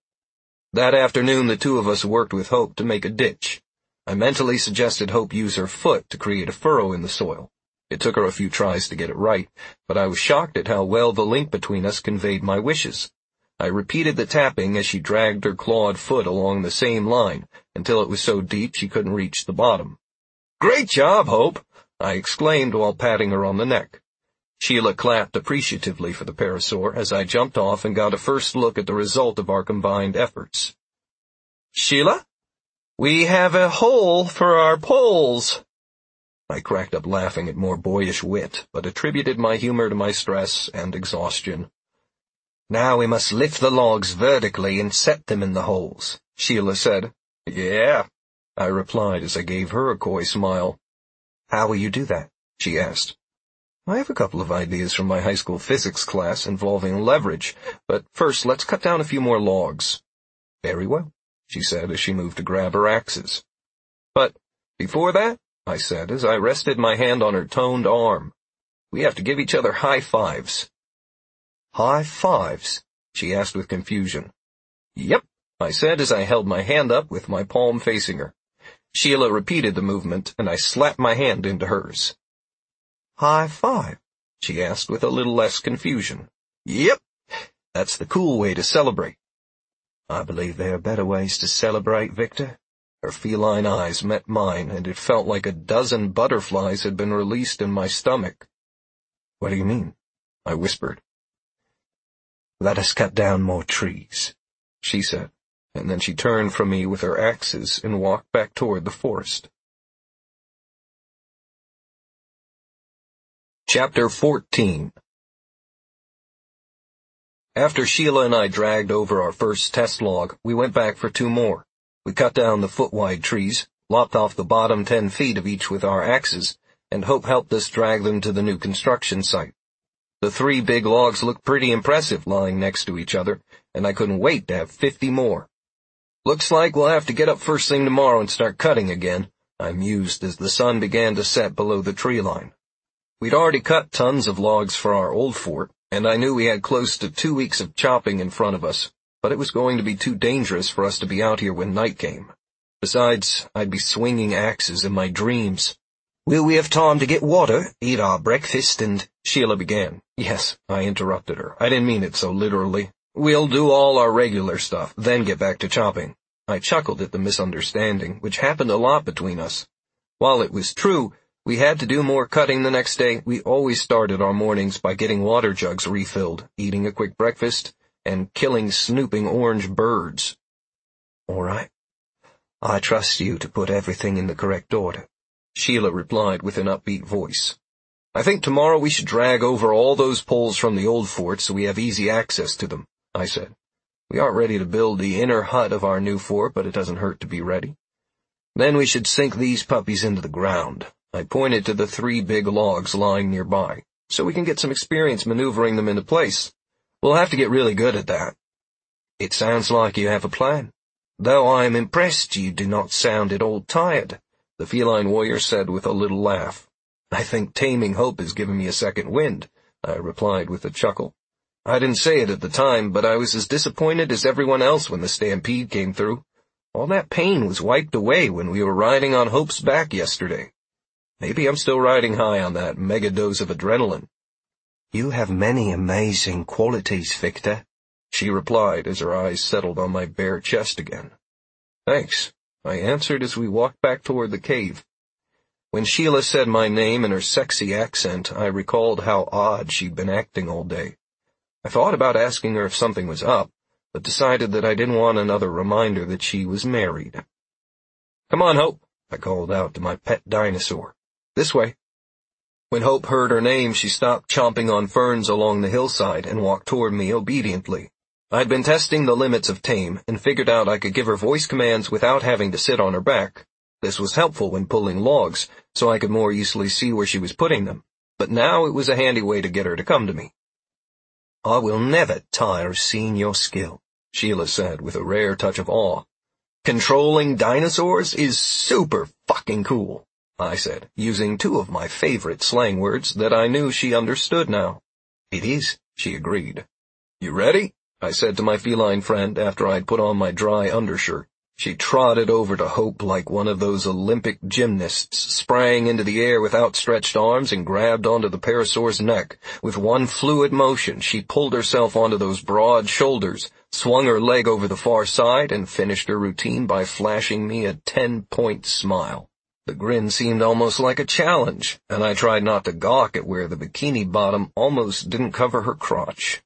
That afternoon, the 2 of us worked with Hope to make a ditch. I mentally suggested Hope use her foot to create a furrow in the soil. It took her a few tries to get it right, but I was shocked at how well the link between us conveyed my wishes. I repeated the tapping as she dragged her clawed foot along the same line until it was so deep she couldn't reach the bottom. Great job, Hope, I exclaimed while patting her on the neck. Sheila clapped appreciatively for the parasaur as I jumped off and got a first look at the result of our combined efforts. Sheila, we have a hole for our poles. I cracked up laughing at more boyish wit, but attributed my humor to my stress and exhaustion. Now we must lift the logs vertically and set them in the holes, Sheila said. Yeah, I replied as I gave her a coy smile. How will you do that? She asked. I have a couple of ideas from my high school physics class involving leverage, but first let's cut down a few more logs. Very well, she said as she moved to grab her axes. But before that, I said as I rested my hand on her toned arm, we have to give each other high fives. High fives? She asked with confusion. Yep, I said as I held my hand up with my palm facing her. Sheila repeated the movement, and I slapped my hand into hers. High five? She asked with a little less confusion. Yep, that's the cool way to celebrate. I believe there are better ways to celebrate, Victor. Her feline eyes met mine, and it felt like a dozen butterflies had been released in my stomach. What do you mean? I whispered. Let us cut down more trees, she said, and then she turned from me with her axes and walked back toward the forest. Chapter 14. After Sheila and I dragged over our first test log, we went back for 2 more. We cut down the foot-wide trees, lopped off the bottom 10 feet of each with our axes, and Hope helped us drag them to the new construction site. The 3 big logs looked pretty impressive lying next to each other, and I couldn't wait to have 50 more. Looks like we'll have to get up first thing tomorrow and start cutting again, I mused as the sun began to set below the tree line. We'd already cut tons of logs for our old fort, and I knew we had close to 2 weeks of chopping in front of us, but it was going to be too dangerous for us to be out here when night came. Besides, I'd be swinging axes in my dreams. Will we have time to get water, eat our breakfast, and— Sheila began. Yes, I interrupted her. I didn't mean it so literally. We'll do all our regular stuff, then get back to chopping. I chuckled at the misunderstanding, which happened a lot between us. While it was true, we had to do more cutting the next day. We always started our mornings by getting water jugs refilled, eating a quick breakfast, and killing snooping orange birds. All right. I trust you to put everything in the correct order, Sheila replied with an upbeat voice. I think tomorrow we should drag over all those poles from the old fort so we have easy access to them, I said. We aren't ready to build the inner hut of our new fort, but it doesn't hurt to be ready. Then we should sink these puppies into the ground. I pointed to the 3 big logs lying nearby, so we can get some experience maneuvering them into place. We'll have to get really good at that. It sounds like you have a plan. Though I am impressed you do not sound at all tired, the feline warrior said with a little laugh. I think taming Hope has given me a second wind, I replied with a chuckle. I didn't say it at the time, but I was as disappointed as everyone else when the stampede came through. All that pain was wiped away when we were riding on Hope's back yesterday. Maybe I'm still riding high on that mega dose of adrenaline. You have many amazing qualities, Victor, she replied as her eyes settled on my bare chest again. Thanks, I answered as we walked back toward the cave. When Sheila said my name in her sexy accent, I recalled how odd she'd been acting all day. I thought about asking her if something was up, but decided that I didn't want another reminder that she was married. Come on, Hope, I called out to my pet dinosaur. This way. When Hope heard her name, she stopped chomping on ferns along the hillside and walked toward me obediently. I'd been testing the limits of tame and figured out I could give her voice commands without having to sit on her back. This was helpful when pulling logs, so I could more easily see where she was putting them, but now it was a handy way to get her to come to me. I will never tire of seeing your skill, Sheila said with a rare touch of awe. Controlling dinosaurs is super fucking cool, I said, using two of my favorite slang words that I knew she understood now. It is, she agreed. You ready? I said to my feline friend after I'd put on my dry undershirt. She trotted over to Hope like one of those Olympic gymnasts, sprang into the air with outstretched arms and grabbed onto the parasaur's neck. With one fluid motion, she pulled herself onto those broad shoulders, swung her leg over the far side, and finished her routine by flashing me a 10-point smile. The grin seemed almost like a challenge, and I tried not to gawk at where the bikini bottom almost didn't cover her crotch.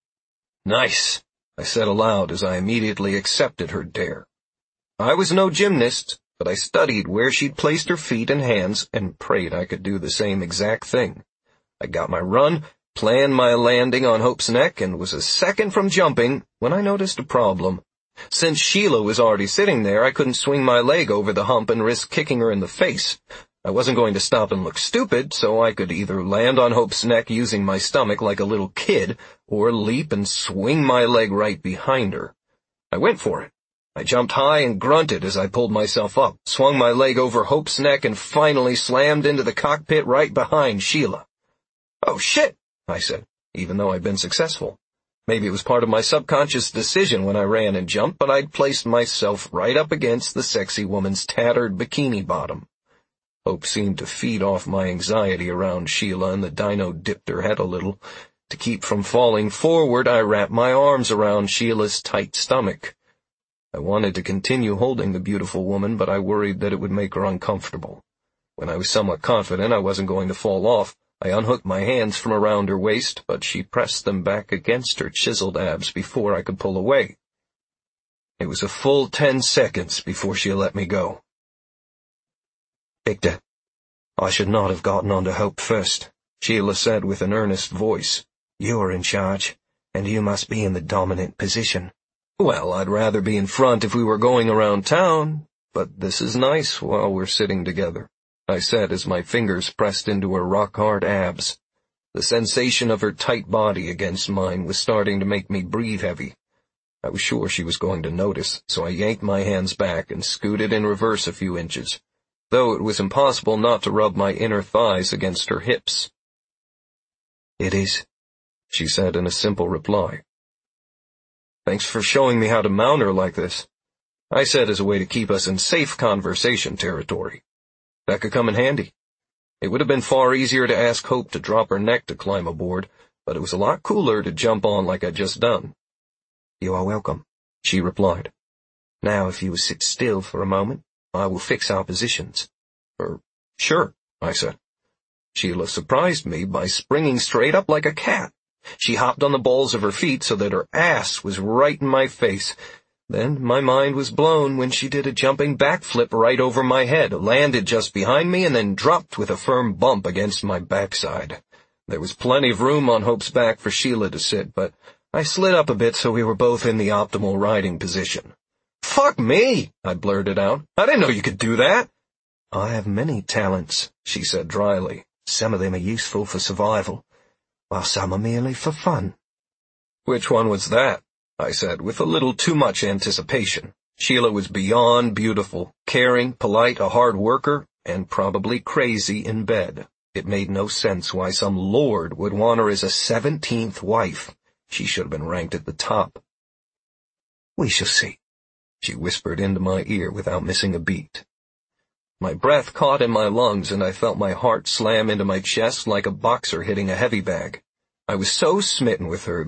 Nice, I said aloud as I immediately accepted her dare. I was no gymnast, but I studied where she'd placed her feet and hands and prayed I could do the same exact thing. I got my run, planned my landing on Hope's neck, and was a second from jumping when I noticed a problem. Since Sheila was already sitting there, I couldn't swing my leg over the hump and risk kicking her in the face. I wasn't going to stop and look stupid, so I could either land on Hope's neck using my stomach like a little kid, or leap and swing my leg right behind her. I went for it. I jumped high and grunted as I pulled myself up, swung my leg over Hope's neck, and finally slammed into the cockpit right behind Sheila. Oh shit, I said, even though I'd been successful. Maybe it was part of my subconscious decision when I ran and jumped, but I'd placed myself right up against the sexy woman's tattered bikini bottom. Hope seemed to feed off my anxiety around Sheila, and the dino dipped her head a little. To keep from falling forward, I wrapped my arms around Sheila's tight stomach. I wanted to continue holding the beautiful woman, but I worried that it would make her uncomfortable. When I was somewhat confident I wasn't going to fall off, I unhooked my hands from around her waist, but she pressed them back against her chiseled abs before I could pull away. It was a full 10 seconds before she let me go. Victor, I should not have gotten onto Hope first, Sheila said with an earnest voice. You are in charge, and you must be in the dominant position. Well, I'd rather be in front if we were going around town, but this is nice while we're sitting together, I said as my fingers pressed into her rock-hard abs. The sensation of her tight body against mine was starting to make me breathe heavy. I was sure she was going to notice, so I yanked my hands back and scooted in reverse a few inches, though it was impossible not to rub my inner thighs against her hips. It is, she said in a simple reply. Thanks for showing me how to mount her like this, I said as a way to keep us in safe conversation territory. That could come in handy. It would have been far easier to ask Hope to drop her neck to climb aboard, but it was a lot cooler to jump on like I'd just done. You are welcome, she replied. Now if you will sit still for a moment, I will fix our positions. Sure, I said. Sheila surprised me by springing straight up like a cat. She hopped on the balls of her feet so that her ass was right in my face. Then my mind was blown when she did a jumping backflip right over my head, landed just behind me, and then dropped with a firm bump against my backside. There was plenty of room on Hope's back for Sheila to sit, but I slid up a bit so we were both in the optimal riding position. Fuck me, I blurted out. I didn't know you could do that. I have many talents, she said dryly. Some of them are useful for survival, while some are merely for fun. Which one was that? I said, with a little too much anticipation. Sheila was beyond beautiful, caring, polite, a hard worker, and probably crazy in bed. It made no sense why some lord would want her as a 17th wife. She should have been ranked at the top. "We shall see," she whispered into my ear without missing a beat. My breath caught in my lungs, and I felt my heart slam into my chest like a boxer hitting a heavy bag. I was so smitten with her